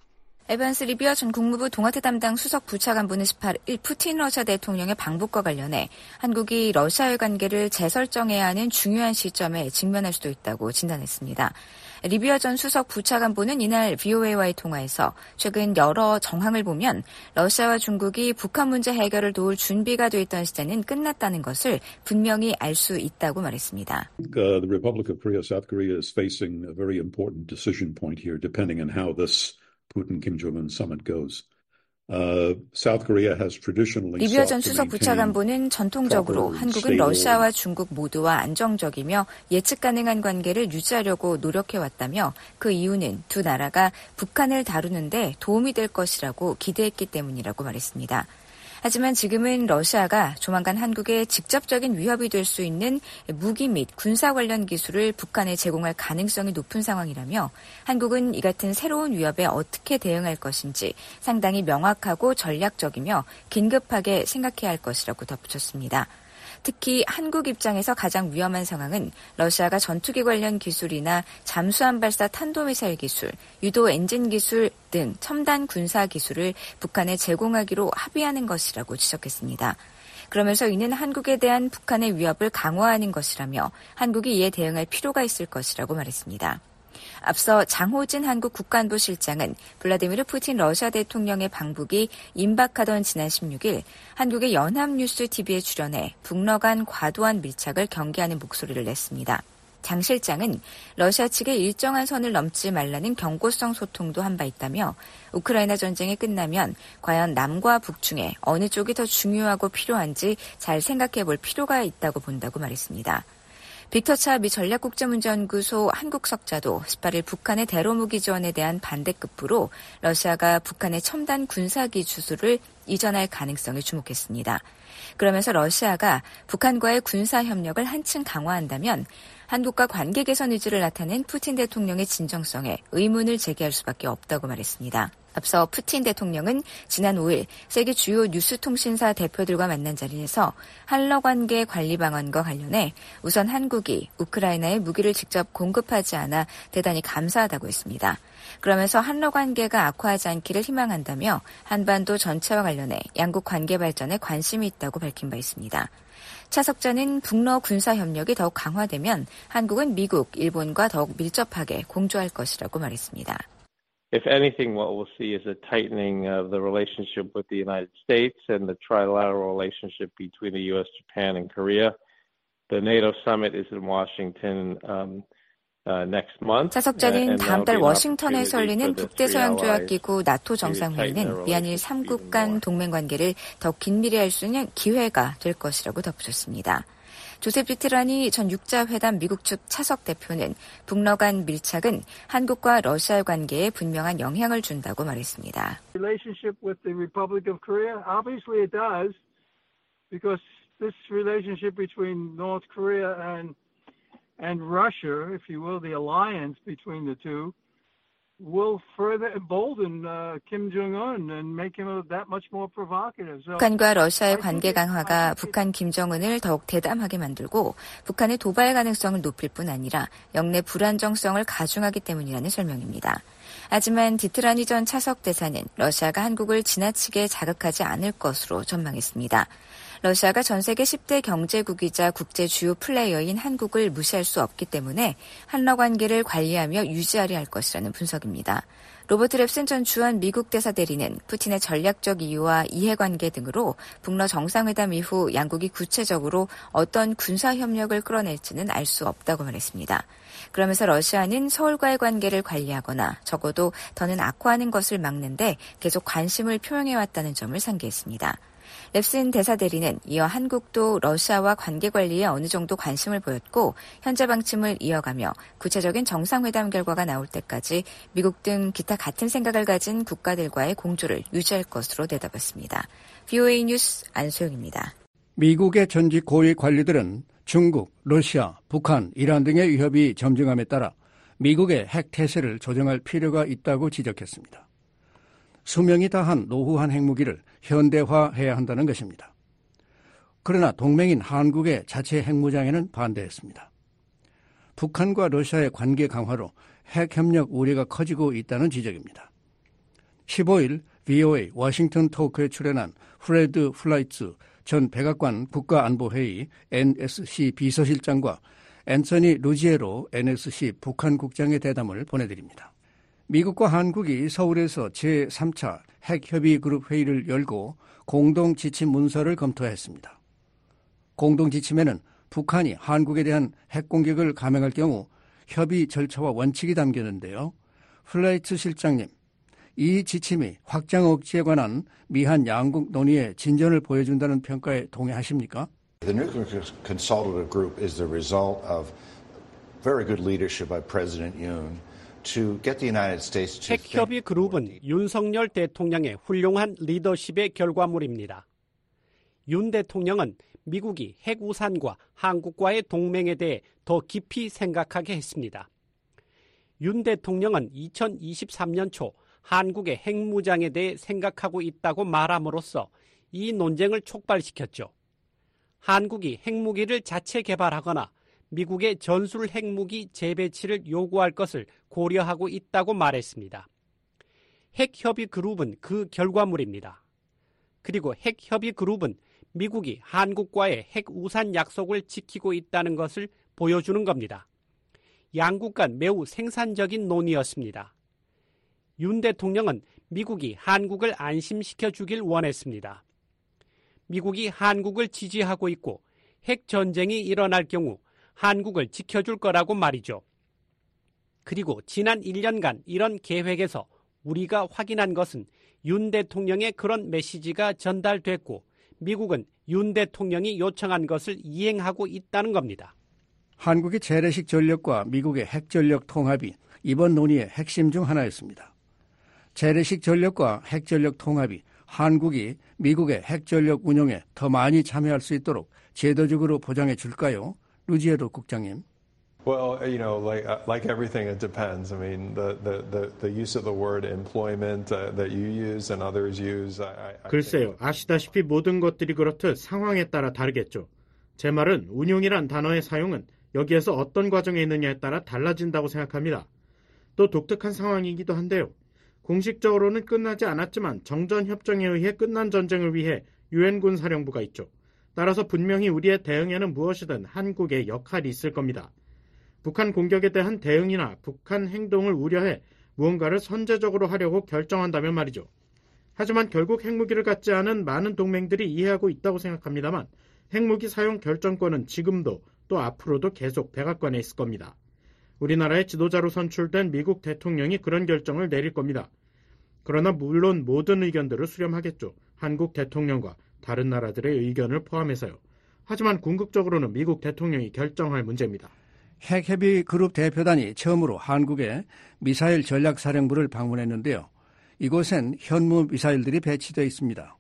에반스 리비아 전 국무부 동아태 담당 수석 부차관보는 십팔 일 푸틴 러시아 대통령의 방북과 관련해 한국이 러시아의 관계를 재설정해야 하는 중요한 시점에 직면할 수도 있다고 진단했습니다. 리비아 전 수석 부차관보는 이날 비오에이와의 통화에서 최근 여러 정황을 보면 러시아와 중국이 북한 문제 해결을 도울 준비가 돼 있던 시대는 끝났다는 것을 분명히 알 수 있다고 말했습니다. Uh, the Republic of Korea, South Korea is facing a very important decision point here, depending on how this Putin Kim Jong-un summit goes. Uh, South Korea has traditionally 리비아 전 수석 부차관보는 전통적으로 한국은 러시아와 중국 모두와 안정적이며 예측 가능한 관계를 유지하려고 노력해왔다며 그 이유는 두 나라가 북한을 다루는데 도움이 될 것이라고 기대했기 때문이라고 말했습니다. 하지만 지금은 러시아가 조만간 한국에 직접적인 위협이 될 수 있는 무기 및 군사 관련 기술을 북한에 제공할 가능성이 높은 상황이라며 한국은 이 같은 새로운 위협에 어떻게 대응할 것인지 상당히 명확하고 전략적이며 긴급하게 생각해야 할 것이라고 덧붙였습니다. 특히 한국 입장에서 가장 위험한 상황은 러시아가 전투기 관련 기술이나 잠수함 발사 탄도미사일 기술, 유도 엔진 기술 등 첨단 군사 기술을 북한에 제공하기로 합의하는 것이라고 지적했습니다. 그러면서 이는 한국에 대한 북한의 위협을 강화하는 것이라며 한국이 이에 대응할 필요가 있을 것이라고 말했습니다. 앞서 장호진 한국 국간부 실장은 블라디미르 푸틴 러시아 대통령의 방북이 임박하던 지난 십육일 한국의 연합뉴스 티비에 출연해 북러 간 과도한 밀착을 경계하는 목소리를 냈습니다. 장 실장은 러시아 측에 일정한 선을 넘지 말라는 경고성 소통도 한 바 있다며 우크라이나 전쟁이 끝나면 과연 남과 북 중에 어느 쪽이 더 중요하고 필요한지 잘 생각해 볼 필요가 있다고 본다고 말했습니다. 빅터 차 미 전략국제문제연구소 한국 석자도 십팔일 북한의 대로무기 지원에 대한 반대급부로 러시아가 북한의 첨단 군사기 주술을 이전할 가능성에 주목했습니다. 그러면서 러시아가 북한과의 군사협력을 한층 강화한다면 한국과 관계 개선 의지를 나타낸 푸틴 대통령의 진정성에 의문을 제기할 수밖에 없다고 말했습니다. 앞서 푸틴 대통령은 지난 오일 세계 주요 뉴스통신사 대표들과 만난 자리에서 한러 관계 관리 방안과 관련해 우선 한국이 우크라이나에 무기를 직접 공급하지 않아 대단히 감사하다고 했습니다. 그러면서 한러 관계가 악화하지 않기를 희망한다며 한반도 전체와 관련해 양국 관계 발전에 관심이 있다고 밝힌 바 있습니다. 차 석자는 북러 군사협력이 더욱 강화되면 한국은 미국, 일본과 더욱 밀접하게 공조할 것이라고 말했습니다. If anything, what we'll see is a tightening of the relationship with the United States and the trilateral relationship between the U S, Japan, and Korea. The NATO summit is in Washington um, uh, next month. 차 석자는 다음 달 워싱턴에서 열리는 북대서양조약기구 나토 정상회의는 미한일 삼국 간 동맹관계를 더 긴밀히 할 수 있는 기회가 될 것이라고 덧붙였습니다. 조셉 비트라니 전 육자회담 미국 측 차석 대표는 북러 간 밀착은 한국과 러시아의 관계에 분명한 영향을 준다고 말했습니다. Relationship with the Republic of Korea, obviously it does, because this relationship between North Korea and and Russia, if you will, the alliance between the two, will further embolden uh, Kim Jong-un and make him that much more provocative. So, 북한과 러시아의 관계 강화가 북한 김정은을 더욱 대담하게 만들고 북한의 도발 가능성을 높일 뿐 아니라 영내 불안정성을 가중하기 때문이라는 설명입니다. 하지만 디트라니 전 차석 대사는 러시아가 한국을 지나치게 자극하지 않을 것으로 전망했습니다. 러시아가 전 세계 십 대 경제국이자 국제 주요 플레이어인 한국을 무시할 수 없기 때문에 한러 관계를 관리하며 유지하려 할 것이라는 분석입니다. 로버트 랩슨 전 주한 미국 대사 대리는 푸틴의 전략적 이유와 이해관계 등으로 북러 정상회담 이후 양국이 구체적으로 어떤 군사협력을 끌어낼지는 알 수 없다고 말했습니다. 그러면서 러시아는 서울과의 관계를 관리하거나 적어도 더는 악화하는 것을 막는데 계속 관심을 표명해왔다는 점을 상기했습니다. 랩슨 대사 대리는 이어 한국도 러시아와 관계 관리에 어느 정도 관심을 보였고 현재 방침을 이어가며 구체적인 정상회담 결과가 나올 때까지 미국 등 기타 같은 생각을 가진 국가들과의 공조를 유지할 것으로 내다봤습니다. 브이오에이 뉴스 안소영입니다. 미국의 전직 고위 관리들은 중국, 러시아, 북한, 이란 등의 위협이 점증함에 따라 미국의 핵 태세를 조정할 필요가 있다고 지적했습니다. 수명이 다한 노후한 핵무기를 현대화해야 한다는 것입니다. 그러나 동맹인 한국의 자체 핵무장에는 반대했습니다. 북한과 러시아의 관계 강화로 핵협력 우려가 커지고 있다는 지적입니다. 십오일 브이오에이 워싱턴 토크에 출연한 프레드 플라이츠 전 백악관 국가안보회의 엔에스씨 비서실장과 앤서니 루지에로 엔에스씨 북한국장의 대담을 보내드립니다. 미국과 한국이 서울에서 제삼 차 핵협의그룹 회의를 열고 공동지침 문서를 검토했습니다. 공동지침에는 북한이 한국에 대한 핵공격을 감행할 경우 협의 절차와 원칙이 담겼는데요. 플라이츠 실장님, 이 지침이 확장 억지에 관한 미한 양국 논의의 진전을 보여준다는 평가에 동의하십니까? The Nuclear Consultative Group is the result of very good leadership by President Yoon. 핵협의 그룹은 윤석열 대통령의 훌륭한 리더십의 결과물입니다. 윤 대통령은 미국이 핵우산과 한국과의 동맹에 대해 더 깊이 생각하게 했습니다. 윤 대통령은 이천이십삼 년 초 한국의 핵무장에 대해 생각하고 있다고 말함으로써 이 논쟁을 촉발시켰죠. 한국이 핵무기를 자체 개발하거나 미국의 전술 핵무기 재배치를 요구할 것을 고려하고 있다고 말했습니다. 핵협의 그룹은 그 결과물입니다. 그리고 핵협의 그룹은 미국이 한국과의 핵우산 약속을 지키고 있다는 것을 보여주는 겁니다. 양국 간 매우 생산적인 논의였습니다. 윤 대통령은 미국이 한국을 안심시켜 주길 원했습니다. 미국이 한국을 지지하고 있고 핵 전쟁이 일어날 경우 한국을 지켜줄 거라고 말이죠. 그리고 지난 일 년간 이런 계획에서 우리가 확인한 것은 윤 대통령의 그런 메시지가 전달됐고 미국은 윤 대통령이 요청한 것을 이행하고 있다는 겁니다. 한국의 재래식 전력과 미국의 핵전력 통합이 이번 논의의 핵심 중 하나였습니다. 재래식 전력과 핵전력 통합이 한국이 미국의 핵전력 운용에 더 많이 참여할 수 있도록 제도적으로 보장해 줄까요? 루지에로 국장님. Well, you know, like like everything, it depends. I mean, the the the, the use of the word employment uh, that you use and others use. I, I 글쎄요, 아시다시피 모든 것들이 그렇듯 상황에 따라 다르겠죠. 제 말은 운용이란 단어의 사용은 여기에서 어떤 과정에 있느냐에 따라 달라진다고 생각합니다. 또 독특한 상황이기도 한데요. 공식적으로는 끝나지 않았지만 정전협정에 의해 끝난 전쟁을 위해 유엔군 사령부가 있죠. 따라서 분명히 우리의 대응에는 무엇이든 한국의 역할이 있을 겁니다. 북한 공격에 대한 대응이나 북한 행동을 우려해 무언가를 선제적으로 하려고 결정한다면 말이죠. 하지만 결국 핵무기를 갖지 않은 많은 동맹들이 이해하고 있다고 생각합니다만 핵무기 사용 결정권은 지금도 또 앞으로도 계속 백악관에 있을 겁니다. 우리나라의 지도자로 선출된 미국 대통령이 그런 결정을 내릴 겁니다. 그러나 물론 모든 의견들을 수렴하겠죠. 한국 대통령과 다른 나라들의 의견을 포함해서요. 하지만 궁극적으로는 미국 대통령이 결정할 문제입니다. 핵협의 그룹 대표단이 처음으로 한국의 미사일 전략사령부를 방문했는데요. 이곳엔 현무 미사일들이 배치되어 있습니다.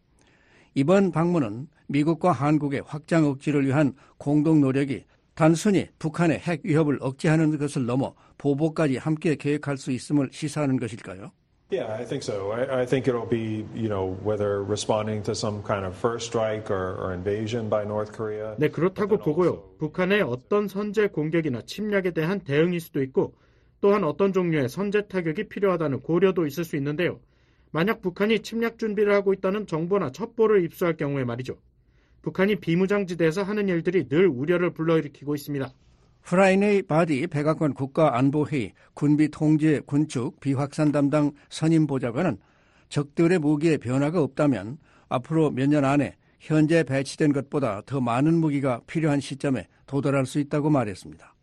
이번 방문은 미국과 한국의 확장 억지를 위한 공동 노력이 단순히 북한의 핵 위협을 억제하는 것을 넘어 보복까지 함께 계획할 수 있음을 시사하는 것일까요? Yeah, I think so. I, I think it'll be, you know, whether responding to some kind of first strike or, or invasion by North Korea. 네, 그렇다고 보고요. 북한의 어떤 선제 공격이나 침략에 대한 대응일 수도 있고 또한 어떤 종류의 선제 타격이 필요하다는 고려도 있을 수 있는데요. 만약 북한이 침략 준비를 하고 있다는 정보나 첩보를 입수할 경우에 말이죠. 북한이 비무장지대에서 하는 일들이 늘 우려를 불러일으키고 있습니다. 프라이네이 바디 백악관 국가안보회의 군비통제 군축 비확산 담당 선임보좌관은 적들의 무기에 변화가 없다면 앞으로 몇 년 안에 현재 배치된 것보다 더 많은 무기가 필요한 시점에 도달할 수 있다고 말했습니다.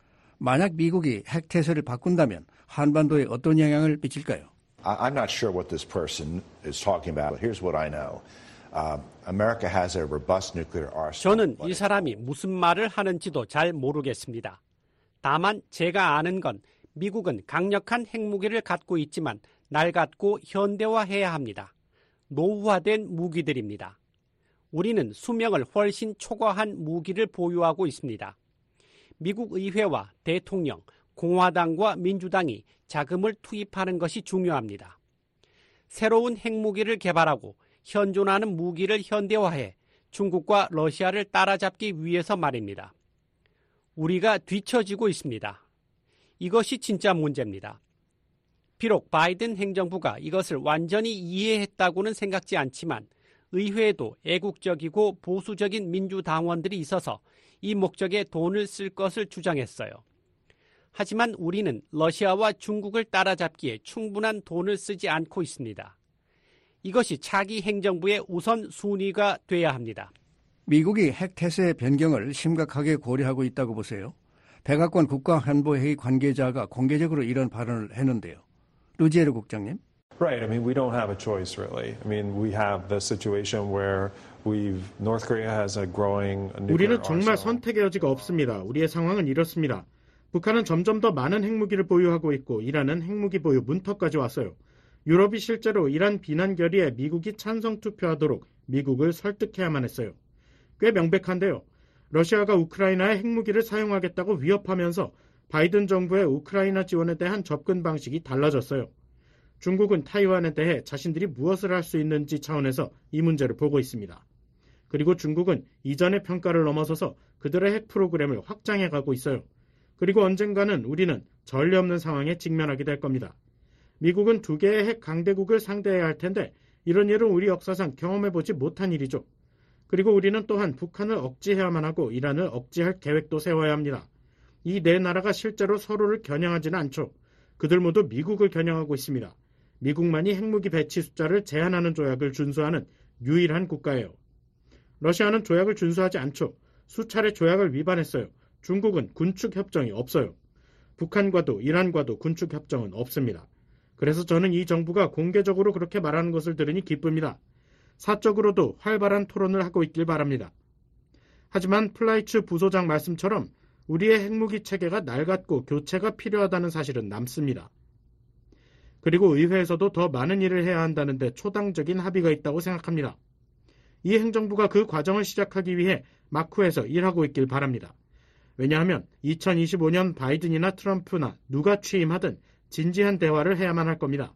만약 미국이 핵태세를 바꾼다면 한반도에 어떤 영향을 미칠까요? I'm not sure what this person is talking about. Here's what I know. Uh, America has a robust nuclear arsenal. 저는 이 사람이 무슨 말을 하는지도 잘 모르겠습니다. 다만 제가 아는 건 미국은 강력한 핵무기를 갖고 있지만 낡았고 현대화해야 합니다. 노후화된 무기들입니다. 우리는 수명을 훨씬 초과한 무기를 보유하고 있습니다. 미국 의회와 대통령, 공화당과 민주당이 자금을 투입하는 것이 중요합니다. 새로운 핵무기를 개발하고 현존하는 무기를 현대화해 중국과 러시아를 따라잡기 위해서 말입니다. 우리가 뒤처지고 있습니다. 이것이 진짜 문제입니다. 비록 바이든 행정부가 이것을 완전히 이해했다고는 생각지 않지만 의회에도 애국적이고 보수적인 민주당원들이 있어서 이 목적에 돈을 쓸 것을 주장했어요. 하지만 우리는 러시아와 중국을 따라잡기에 충분한 돈을 쓰지 않고 있습니다. 이것이 차기 행정부의 우선 순위가 돼야 합니다. 미국이 핵태세 변경을 심각하게 고려하고 있다고 보세요. 백악관 국가안보회의 관계자가 공개적으로 이런 발언을 했는데요. 루지에르 국장님. Right. I mean, we don't have a choice, really. I mean, we have the situation where we've North Korea has a growing nuclear 우리는 정말 선택의 여지가 없습니다. 우리의 상황은 이렇습니다. 북한은 점점 더 많은 핵무기를 보유하고 있고 이란은 핵무기 보유 문턱까지 왔어요. 유럽이 실제로 이란 비난 결의에 미국이 찬성 투표하도록 미국을 설득해야만 했어요. 꽤 명백한데요. 러시아가 우크라이나에 핵무기를 사용하겠다고 위협하면서 바이든 정부의 우크라이나 지원에 대한 접근 방식이 달라졌어요. 중국은 타이완에 대해 자신들이 무엇을 할 수 있는지 차원에서 이 문제를 보고 있습니다. 그리고 중국은 이전의 평가를 넘어서서 그들의 핵 프로그램을 확장해 가고 있어요. 그리고 언젠가는 우리는 전례 없는 상황에 직면하게 될 겁니다. 미국은 두 개의 핵 강대국을 상대해야 할 텐데 이런 일은 우리 역사상 경험해보지 못한 일이죠. 그리고 우리는 또한 북한을 억지해야만 하고 이란을 억지할 계획도 세워야 합니다. 이 네 나라가 실제로 서로를 겨냥하지는 않죠. 그들 모두 미국을 겨냥하고 있습니다. 미국만이 핵무기 배치 숫자를 제한하는 조약을 준수하는 유일한 국가예요. 러시아는 조약을 준수하지 않죠. 수차례 조약을 위반했어요. 중국은 군축 협정이 없어요. 북한과도 이란과도 군축 협정은 없습니다. 그래서 저는 이 정부가 공개적으로 그렇게 말하는 것을 들으니 기쁩니다. 사적으로도 활발한 토론을 하고 있길 바랍니다. 하지만 플라이츠 부소장 말씀처럼 우리의 핵무기 체계가 낡았고 교체가 필요하다는 사실은 남습니다. 그리고 의회에서도 더 많은 일을 해야 한다는데 초당적인 합의가 있다고 생각합니다. 이 행정부가 그 과정을 시작하기 위해 마쿠에서 일하고 있길 바랍니다. 왜냐하면 이천이십오 년 바이든이나 트럼프나 누가 취임하든 진지한 대화를 해야만 할 겁니다.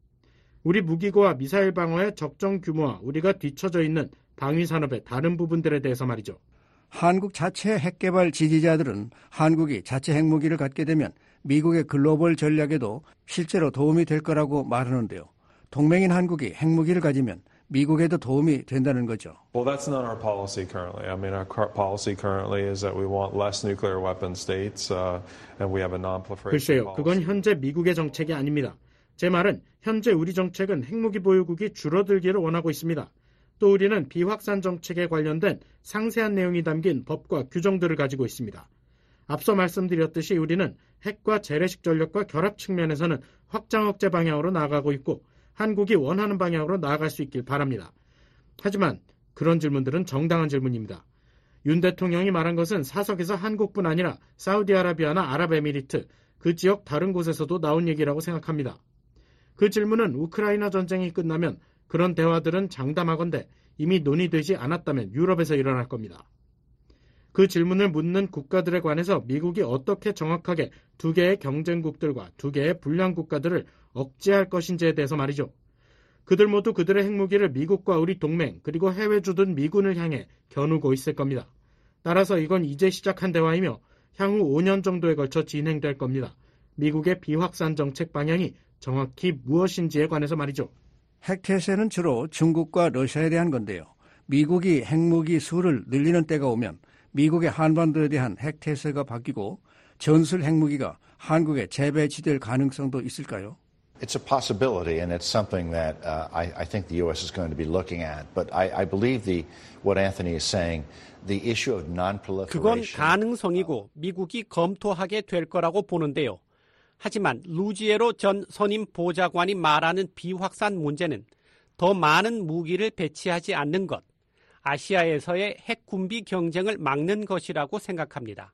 우리 무기고와 미사일 방어의 적정 규모와 우리가 뒤처져 있는 방위 산업의 다른 부분들에 대해서 말이죠. 한국 자체 핵개발 지지자들은 한국이 자체 핵무기를 갖게 되면 미국의 글로벌 전략에도 실제로 도움이 될 거라고 말하는데요. 동맹인 한국이 핵무기를 가지면 미국에도 도움이 된다는 거죠. Well, that's not our policy currently. I mean, our policy currently is that we want less nuclear weapon states, uh, and we have a non-proliferation 글쎄요, policy. 그건 현재 미국의 정책이 아닙니다. 제 말은 현재 우리 정책은 핵무기 보유국이 줄어들기를 원하고 있습니다. 또 우리는 비확산 정책에 관련된 상세한 내용이 담긴 법과 규정들을 가지고 있습니다. 앞서 말씀드렸듯이 우리는 핵과 재래식 전력과 결합 측면에서는 확장 억제 방향으로 나아가고 있고 한국이 원하는 방향으로 나아갈 수 있길 바랍니다. 하지만 그런 질문들은 정당한 질문입니다. 윤 대통령이 말한 것은 사석에서 한국뿐 아니라 사우디아라비아나 아랍에미리트, 그 지역 다른 곳에서도 나온 얘기라고 생각합니다. 그 질문은 우크라이나 전쟁이 끝나면 그런 대화들은 장담하건대 이미 논의되지 않았다면 유럽에서 일어날 겁니다. 그 질문을 묻는 국가들에 관해서 미국이 어떻게 정확하게 두 개의 경쟁국들과 두 개의 불량 국가들을 억제할 것인지에 대해서 말이죠. 그들 모두 그들의 핵무기를 미국과 우리 동맹 그리고 해외 주둔 미군을 향해 겨누고 있을 겁니다. 따라서 이건 이제 시작한 대화이며 향후 오 년 정도에 걸쳐 진행될 겁니다. 미국의 비확산 정책 방향이 정확히 무엇인지에 관해서 말이죠. 핵태세는 주로 중국과 러시아에 대한 건데요. 미국이 핵무기 수를 늘리는 때가 오면 미국의 한반도에 대한 핵태세가 바뀌고 전술 핵무기가 한국에 재배치될 가능성도 있을까요? It's a possibility, and it's something that uh, I, I think the U S is going to be looking at. But I, I believe the what Anthony is saying, the issue of non-proliferation. 그건 가능성이고 미국이 검토하게 될 거라고 보는데요. 하지만 루지에로 전 선임 보좌관이 말하는 비확산 문제는 더 많은 무기를 배치하지 않는 것, 아시아에서의 핵 군비 경쟁을 막는 것이라고 생각합니다.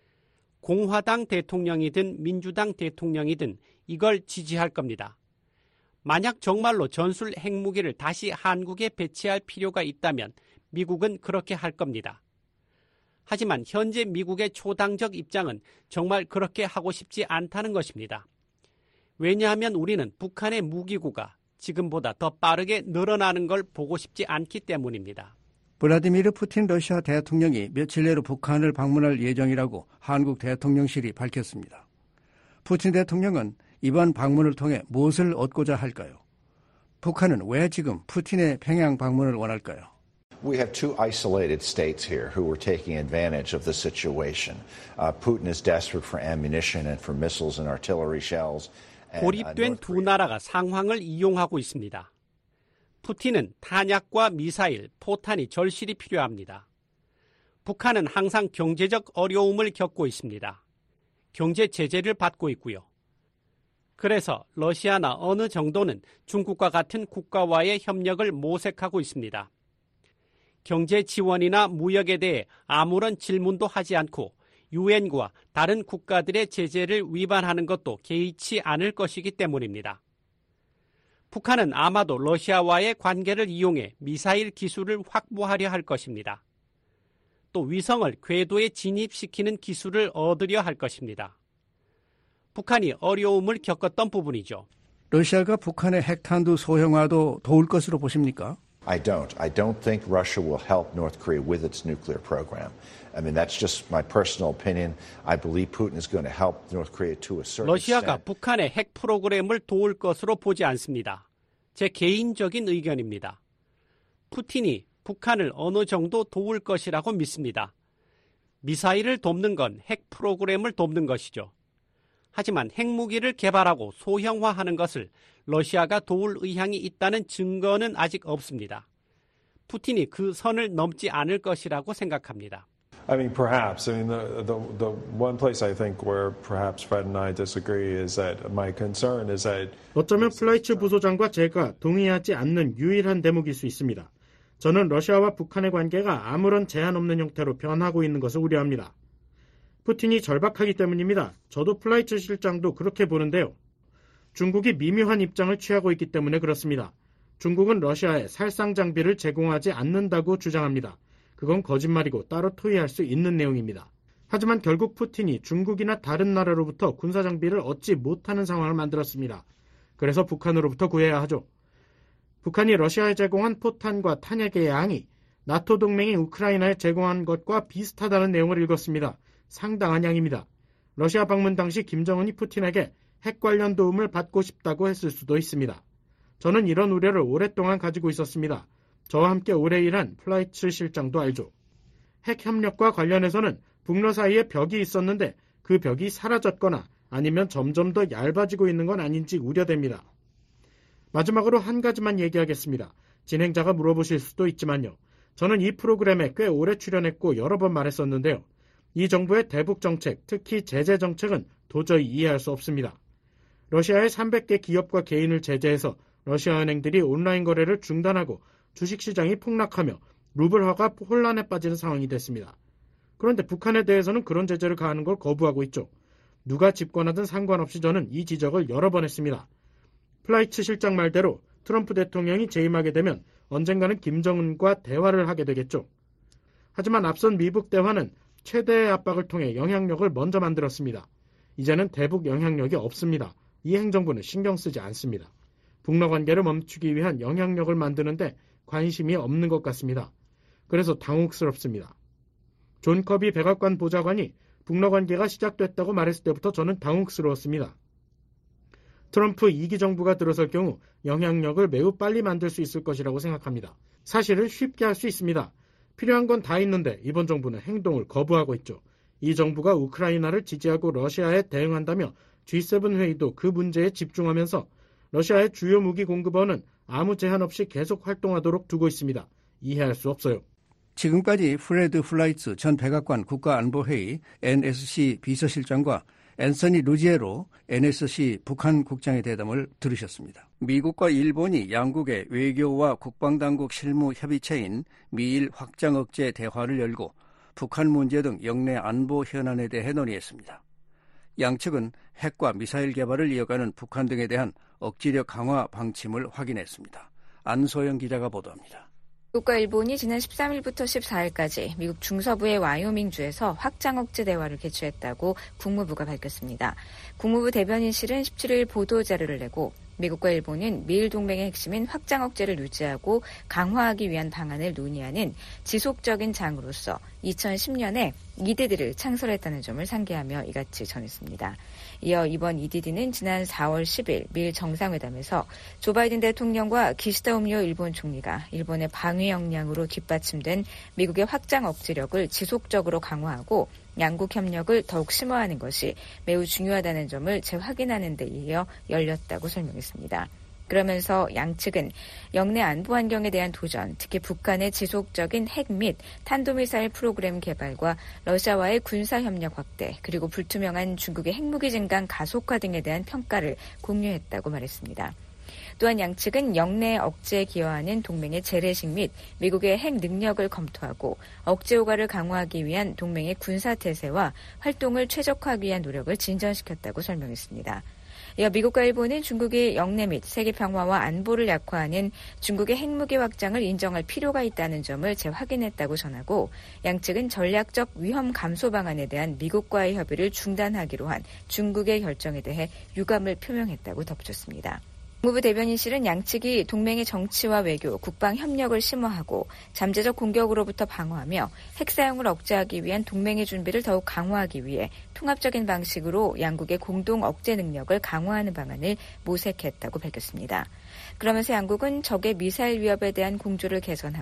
공화당 대통령이든 민주당 대통령이든 이걸 지지할 겁니다. 만약 정말로 전술 핵무기를 다시 한국에 배치할 필요가 있다면 미국은 그렇게 할 겁니다. 하지만 현재 미국의 초당적 입장은 정말 그렇게 하고 싶지 않다는 것입니다. 왜냐하면 우리는 북한의 무기고가 지금보다 더 빠르게 늘어나는 걸 보고 싶지 않기 때문입니다. 블라디미르 푸틴 러시아 대통령이 며칠 내로 북한을 방문할 예정이라고 한국 대통령실이 밝혔습니다. 푸틴 대통령은 이번 방문을 통해 무엇을 얻고자 할까요? 북한은 왜 지금 푸틴의 평양 방문을 원할까요? We have two isolated states here who are taking advantage of the situation. Uh, Putin is desperate for ammunition and for missiles and artillery shells. 고립된 두 나라가 상황을 이용하고 있습니다. 푸틴은 탄약과 미사일, 포탄이 절실히 필요합니다. 북한은 항상 경제적 어려움을 겪고 있습니다. 경제 제재를 받고 있고요. 그래서 러시아나 어느 정도는 중국과 같은 국가와의 협력을 모색하고 있습니다. 경제 지원이나 무역에 대해 아무런 질문도 하지 않고 유엔과 다른 국가들의 제재를 위반하는 것도 개의치 않을 것이기 때문입니다. 북한은 아마도 러시아와의 관계를 이용해 미사일 기술을 확보하려 할 것입니다. 또 위성을 궤도에 진입시키는 기술을 얻으려 할 것입니다. 북한이 어려움을 겪었던 부분이죠. 러시아가 북한의 핵탄두 소형화도 도울 것으로 보십니까? I don't. I don't think Russia will help North Korea with its nuclear program. I mean, that's just my personal opinion. I believe Putin is going to help North Korea to a certain 러시아가 extent. 북한의 핵 프로그램을 도울 것으로 보지 않습니다. 제 개인적인 의견입니다. 푸틴이 북한을 어느 정도 도울 것이라고 믿습니다. 미사일을 돕는 건 핵 프로그램을 돕는 것이죠. 하지만 핵무기를 개발하고 소형화하는 것을 러시아가 도울 의향이 있다는 증거는 아직 없습니다. 푸틴이 그 선을 넘지 않을 것이라고 생각합니다. I mean, perhaps. I mean, the, the the one place I think where perhaps Fred and I disagree is that my concern is that 어쩌면 플라이츠 부소장과 제가 동의하지 않는 유일한 대목일 수 있습니다. 저는 러시아와 북한의 관계가 아무런 제한 없는 형태로 변하고 있는 것을 우려합니다. 푸틴이 절박하기 때문입니다. 저도 플라이츠 실장도 그렇게 보는데요. 중국이 미묘한 입장을 취하고 있기 때문에 그렇습니다. 중국은 러시아에 살상 장비를 제공하지 않는다고 주장합니다. 그건 거짓말이고 따로 토의할 수 있는 내용입니다. 하지만 결국 푸틴이 중국이나 다른 나라로부터 군사 장비를 얻지 못하는 상황을 만들었습니다. 그래서 북한으로부터 구해야 하죠. 북한이 러시아에 제공한 포탄과 탄약의 양이 나토 동맹이 우크라이나에 제공한 것과 비슷하다는 내용을 읽었습니다. 상당한 양입니다. 러시아 방문 당시 김정은이 푸틴에게 핵 관련 도움을 받고 싶다고 했을 수도 있습니다. 저는 이런 우려를 오랫동안 가지고 있었습니다. 저와 함께 오래 일한 플라이츠 실장도 알죠. 핵 협력과 관련해서는 북러 사이에 벽이 있었는데 그 벽이 사라졌거나 아니면 점점 더 얇아지고 있는 건 아닌지 우려됩니다. 마지막으로 한 가지만 얘기하겠습니다. 진행자가 물어보실 수도 있지만요. 저는 이 프로그램에 꽤 오래 출연했고 여러 번 말했었는데요. 이 정부의 대북 정책, 특히 제재 정책은 도저히 이해할 수 없습니다. 러시아의 삼백 개 기업과 개인을 제재해서 러시아 은행들이 온라인 거래를 중단하고 주식시장이 폭락하며 루블화가 혼란에 빠지는 상황이 됐습니다. 그런데 북한에 대해서는 그런 제재를 가하는 걸 거부하고 있죠. 누가 집권하든 상관없이 저는 이 지적을 여러 번 했습니다. 플라이츠 실장 말대로 트럼프 대통령이 재임하게 되면 언젠가는 김정은과 대화를 하게 되겠죠. 하지만 앞선 미북 대화는 최대의 압박을 통해 영향력을 먼저 만들었습니다. 이제는 대북 영향력이 없습니다. 이 행정부는 신경 쓰지 않습니다. 북러 관계를 멈추기 위한 영향력을 만드는데 관심이 없는 것 같습니다. 그래서 당혹스럽습니다. 존 커비 백악관 보좌관이 북러 관계가 시작됐다고 말했을 때부터 저는 당혹스러웠습니다. 트럼프 이 기 정부가 들어설 경우 영향력을 매우 빨리 만들 수 있을 것이라고 생각합니다. 사실은 쉽게 할 수 있습니다. 필요한 건 다 있는데 이번 정부는 행동을 거부하고 있죠. 이 정부가 우크라이나를 지지하고 러시아에 대응한다며 지 세븐 회의도 그 문제에 집중하면서 러시아의 주요 무기 공급원은 아무 제한 없이 계속 활동하도록 두고 있습니다. 이해할 수 없어요. 지금까지 프레드 플라이츠 전 백악관 국가안보회의 엔에스씨 비서실장과 앤서니 루지에로 엔에스씨 북한 국장의 대담을 들으셨습니다. 미국과 일본이 양국의 외교와 국방당국 실무 협의체인 미일 확장 억제 대화를 열고 북한 문제 등 영내 안보 현안에 대해 논의했습니다. 양측은 핵과 미사일 개발을 이어가는 북한 등에 대한 억지력 강화 방침을 확인했습니다. 안소영 기자가 보도합니다. 미국과 일본이 지난 십삼 일부터 십사 일까지 미국 중서부의 와이오밍주에서 확장 억제 대화를 개최했다고 국무부가 밝혔습니다. 국무부 대변인실은 십칠 일 보도자료를 내고 미국과 일본은 미일 동맹의 핵심인 확장 억제를 유지하고 강화하기 위한 방안을 논의하는 지속적인 장으로서 이천십 년에 이디디를 창설했다는 점을 상기하며 이같이 전했습니다. 이어 이번 이디디는 지난 사월 십일 미일 정상회담에서 조 바이든 대통령과 기시다 우미오 일본 총리가 일본의 방위 역량으로 뒷받침된 미국의 확장 억제력을 지속적으로 강화하고 양국 협력을 더욱 심화하는 것이 매우 중요하다는 점을 재확인하는 데 이어 열렸다고 설명했습니다. 그러면서 양측은 영내 안보 환경에 대한 도전, 특히 북한의 지속적인 핵 및 탄도미사일 프로그램 개발과 러시아와의 군사협력 확대, 그리고 불투명한 중국의 핵무기 증강 가속화 등에 대한 평가를 공유했다고 말했습니다. 또한 양측은 영내 억제에 기여하는 동맹의 재래식 및 미국의 핵 능력을 검토하고 억제 효과를 강화하기 위한 동맹의 군사태세와 활동을 최적화하기 위한 노력을 진전시켰다고 설명했습니다. 이어 미국과 일본은 중국이 영내 및 세계 평화와 안보를 약화하는 중국의 핵무기 확장을 인정할 필요가 있다는 점을 재확인했다고 전하고 양측은 전략적 위험 감소 방안에 대한 미국과의 협의를 중단하기로 한 중국의 결정에 대해 유감을 표명했다고 덧붙였습니다. 국무부 대변인실은 양측이 동맹의 정치와 외교, 국방 협력을 심화하고 잠재적 공격으로부터 방어하며 핵 사용을 억제하기 위한 동맹의 준비를 더욱 강화하기 위해 통합적인 방식으로 양국의 공동 억제 능력을 강화하는 방안을 모색했다고 밝혔습니다. 그러면서 양국은 적의 미사일 위협에 대한 공조를 개선하고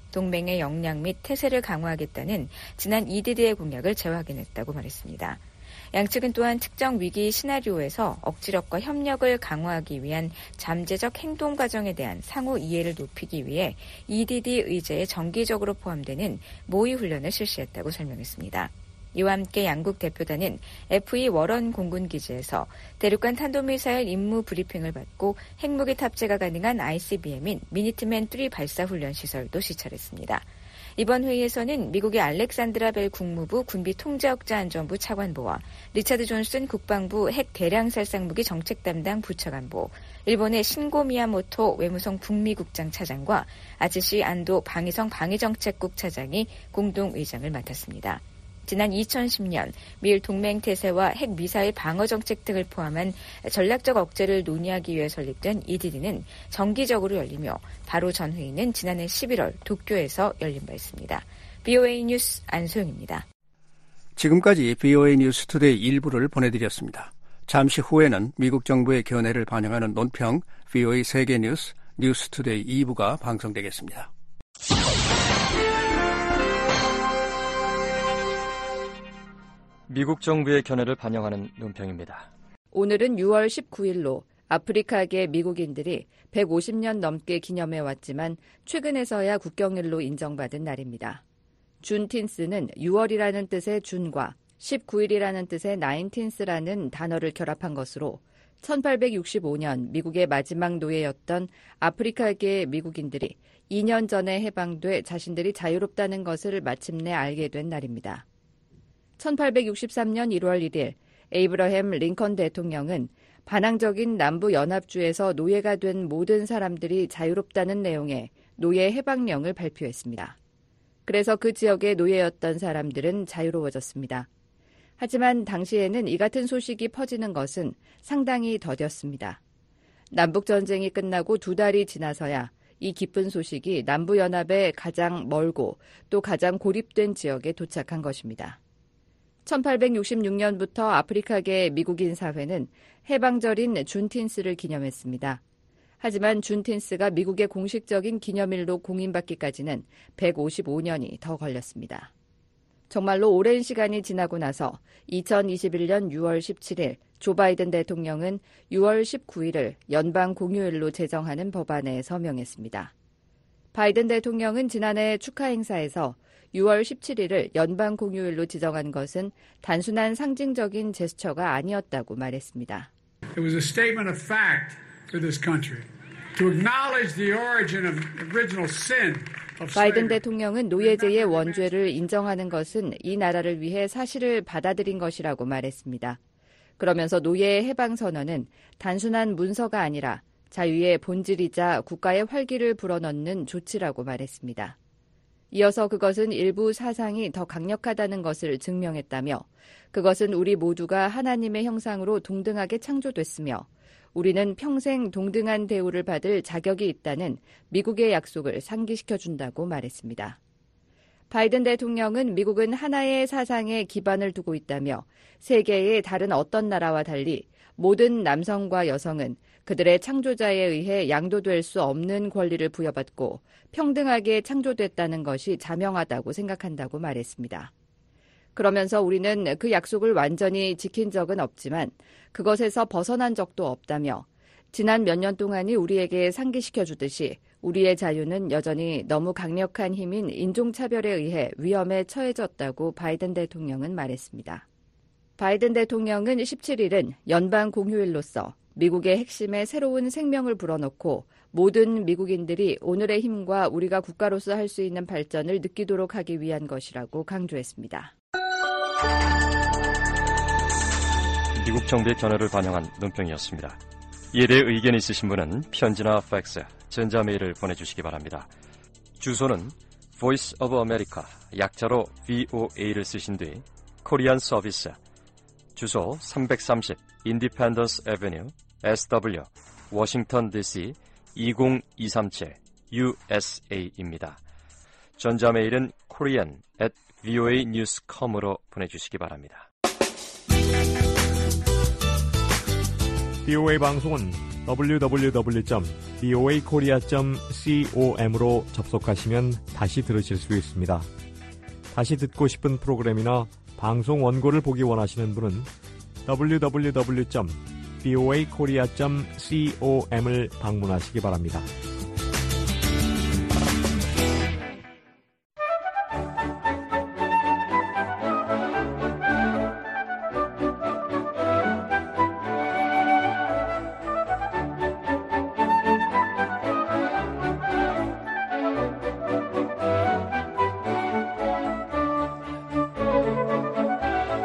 동맹의 역량 및 태세를 강화하겠다는 지난 이디디의 공약을 재확인했다고 말했습니다. 양측은 또한 특정 위기 시나리오에서 억지력과 협력을 강화하기 위한 잠재적 행동 과정에 대한 상호 이해를 높이기 위해 이디디 의제에 정기적으로 포함되는 모의 훈련을 실시했다고 설명했습니다. 이와 함께 양국 대표단은 에프이 워런 공군기지에서 대륙간 탄도미사일 임무 브리핑을 받고 핵무기 탑재가 가능한 아이씨비엠인 미니트맨 삼 발사 훈련 시설도 시찰했습니다. 이번 회의에서는 미국의 알렉산드라 벨 국무부 군비통제억제안전부 차관보와 리차드 존슨 국방부 핵 대량살상무기 정책 담당 부차관보, 일본의 신고 미야모토 외무성 북미국장 차장과 아즈시 안도 방위성 방위정책국 차장이 공동의장을 맡았습니다. 지난 이천십 년 미일 동맹 태세와 핵미사일 방어 정책 등을 포함한 전략적 억제를 논의하기 위해 설립된 이디디는 정기적으로 열리며 바로 전 회의는 지난해 십일월 도쿄에서 열린 바 있습니다. 비오에이 뉴스 안소영입니다. 지금까지 비오에이 뉴스 투데이 일부를 보내드렸습니다. 잠시 후에는 미국 정부의 견해를 반영하는 논평 비오에이 세계뉴스 뉴스 투데이 이 부가 방송되겠습니다. 미국 정부의 견해를 반영하는 논평입니다. 오늘은 유월 십구일로 아프리카계 미국인들이 백오십 년 넘게 기념해왔지만 최근에서야 국경일로 인정받은 날입니다. 준틴스는 유월이라는 뜻의 준과 십구일이라는 뜻의 나인틴스라는 단어를 결합한 것으로 천팔백육십오 년 미국의 마지막 노예였던 아프리카계 미국인들이 이 년 전에 해방돼 자신들이 자유롭다는 것을 마침내 알게 된 날입니다. 천팔백육십삼 년 일월 일일 에이브러햄 링컨 대통령은 반항적인 남부연합주에서 노예가 된 모든 사람들이 자유롭다는 내용의 노예 해방령을 발표했습니다. 그래서 그 지역의 노예였던 사람들은 자유로워졌습니다. 하지만 당시에는 이 같은 소식이 퍼지는 것은 상당히 더뎠습니다. 남북전쟁이 끝나고 두 달이 지나서야 이 기쁜 소식이 남부연합의 가장 멀고 또 가장 고립된 지역에 도착한 것입니다. 천팔백육십육 년부터 아프리카계 미국인 사회는 해방절인 준틴스를 기념했습니다. 하지만 준틴스가 미국의 공식적인 기념일로 공인받기까지는 백오십오 년이 더 걸렸습니다. 정말로 오랜 시간이 지나고 나서 이천이십일 년 유월 십칠일 조 바이든 대통령은 유월 십구일을 연방 공휴일로 제정하는 법안에 서명했습니다. 바이든 대통령은 지난해 축하 행사에서 유월 십칠일을 연방 공휴일로 지정한 것은 단순한 상징적인 제스처가 아니었다고 말했습니다. It was a statement of fact for this country to acknowledge the origin of original sin of slavery. 바이든 대통령은 노예제의 원죄를 인정하는 것은 이 나라를 위해 사실을 받아들인 것이라고 말했습니다. 그러면서 노예의 해방 선언은 단순한 문서가 아니라 자유의 본질이자 국가의 활기를 불어넣는 조치라고 말했습니다. 이어서 그것은 일부 사상이 더 강력하다는 것을 증명했다며 그것은 우리 모두가 하나님의 형상으로 동등하게 창조됐으며 우리는 평생 동등한 대우를 받을 자격이 있다는 미국의 약속을 상기시켜준다고 말했습니다. 바이든 대통령은 미국은 하나의 사상에 기반을 두고 있다며 세계의 다른 어떤 나라와 달리 모든 남성과 여성은 그들의 창조자에 의해 양도될 수 없는 권리를 부여받고 평등하게 창조됐다는 것이 자명하다고 생각한다고 말했습니다. 그러면서 우리는 그 약속을 완전히 지킨 적은 없지만 그것에서 벗어난 적도 없다며 지난 몇 년 동안이 우리에게 상기시켜주듯이 우리의 자유는 여전히 너무 강력한 힘인 인종차별에 의해 위험에 처해졌다고 바이든 대통령은 말했습니다. 바이든 대통령은 십칠일은 연방 공휴일로서 미국의 핵심에 새로운 생명을 불어넣고 모든 미국인들이 오늘의 힘과 우리가 국가로서 할 수 있는 발전을 느끼도록 하기 위한 것이라고 강조했습니다. 미국 정부의 견해를 반영한 논평이었습니다. 이에 대해 의견이 있으신 분은 편지나 팩스, 전자메일을 보내주시기 바랍니다. 주소는 Voice of America, 약자로 브이오에이를 쓰신 뒤 코리안 서비스, 주소 삼백삼십 Independence Avenue, 에스더블유, 워싱턴 디씨 이공이삼칠 유에스에이입니다. 전자메일은 korean at 브이오에이 뉴스 닷 컴으로 보내주시기 바랍니다. 비오에이 방송은 더블유 더블유 더블유 점 브이오에이 코리아 점 com으로 접속하시면 다시 들으실 수 있습니다. 다시 듣고 싶은 프로그램이나 방송 원고를 보기 원하시는 분은 더블유 더블유 더블유 점 브이오에이 코리아 점 com을 방문하시기 바랍니다.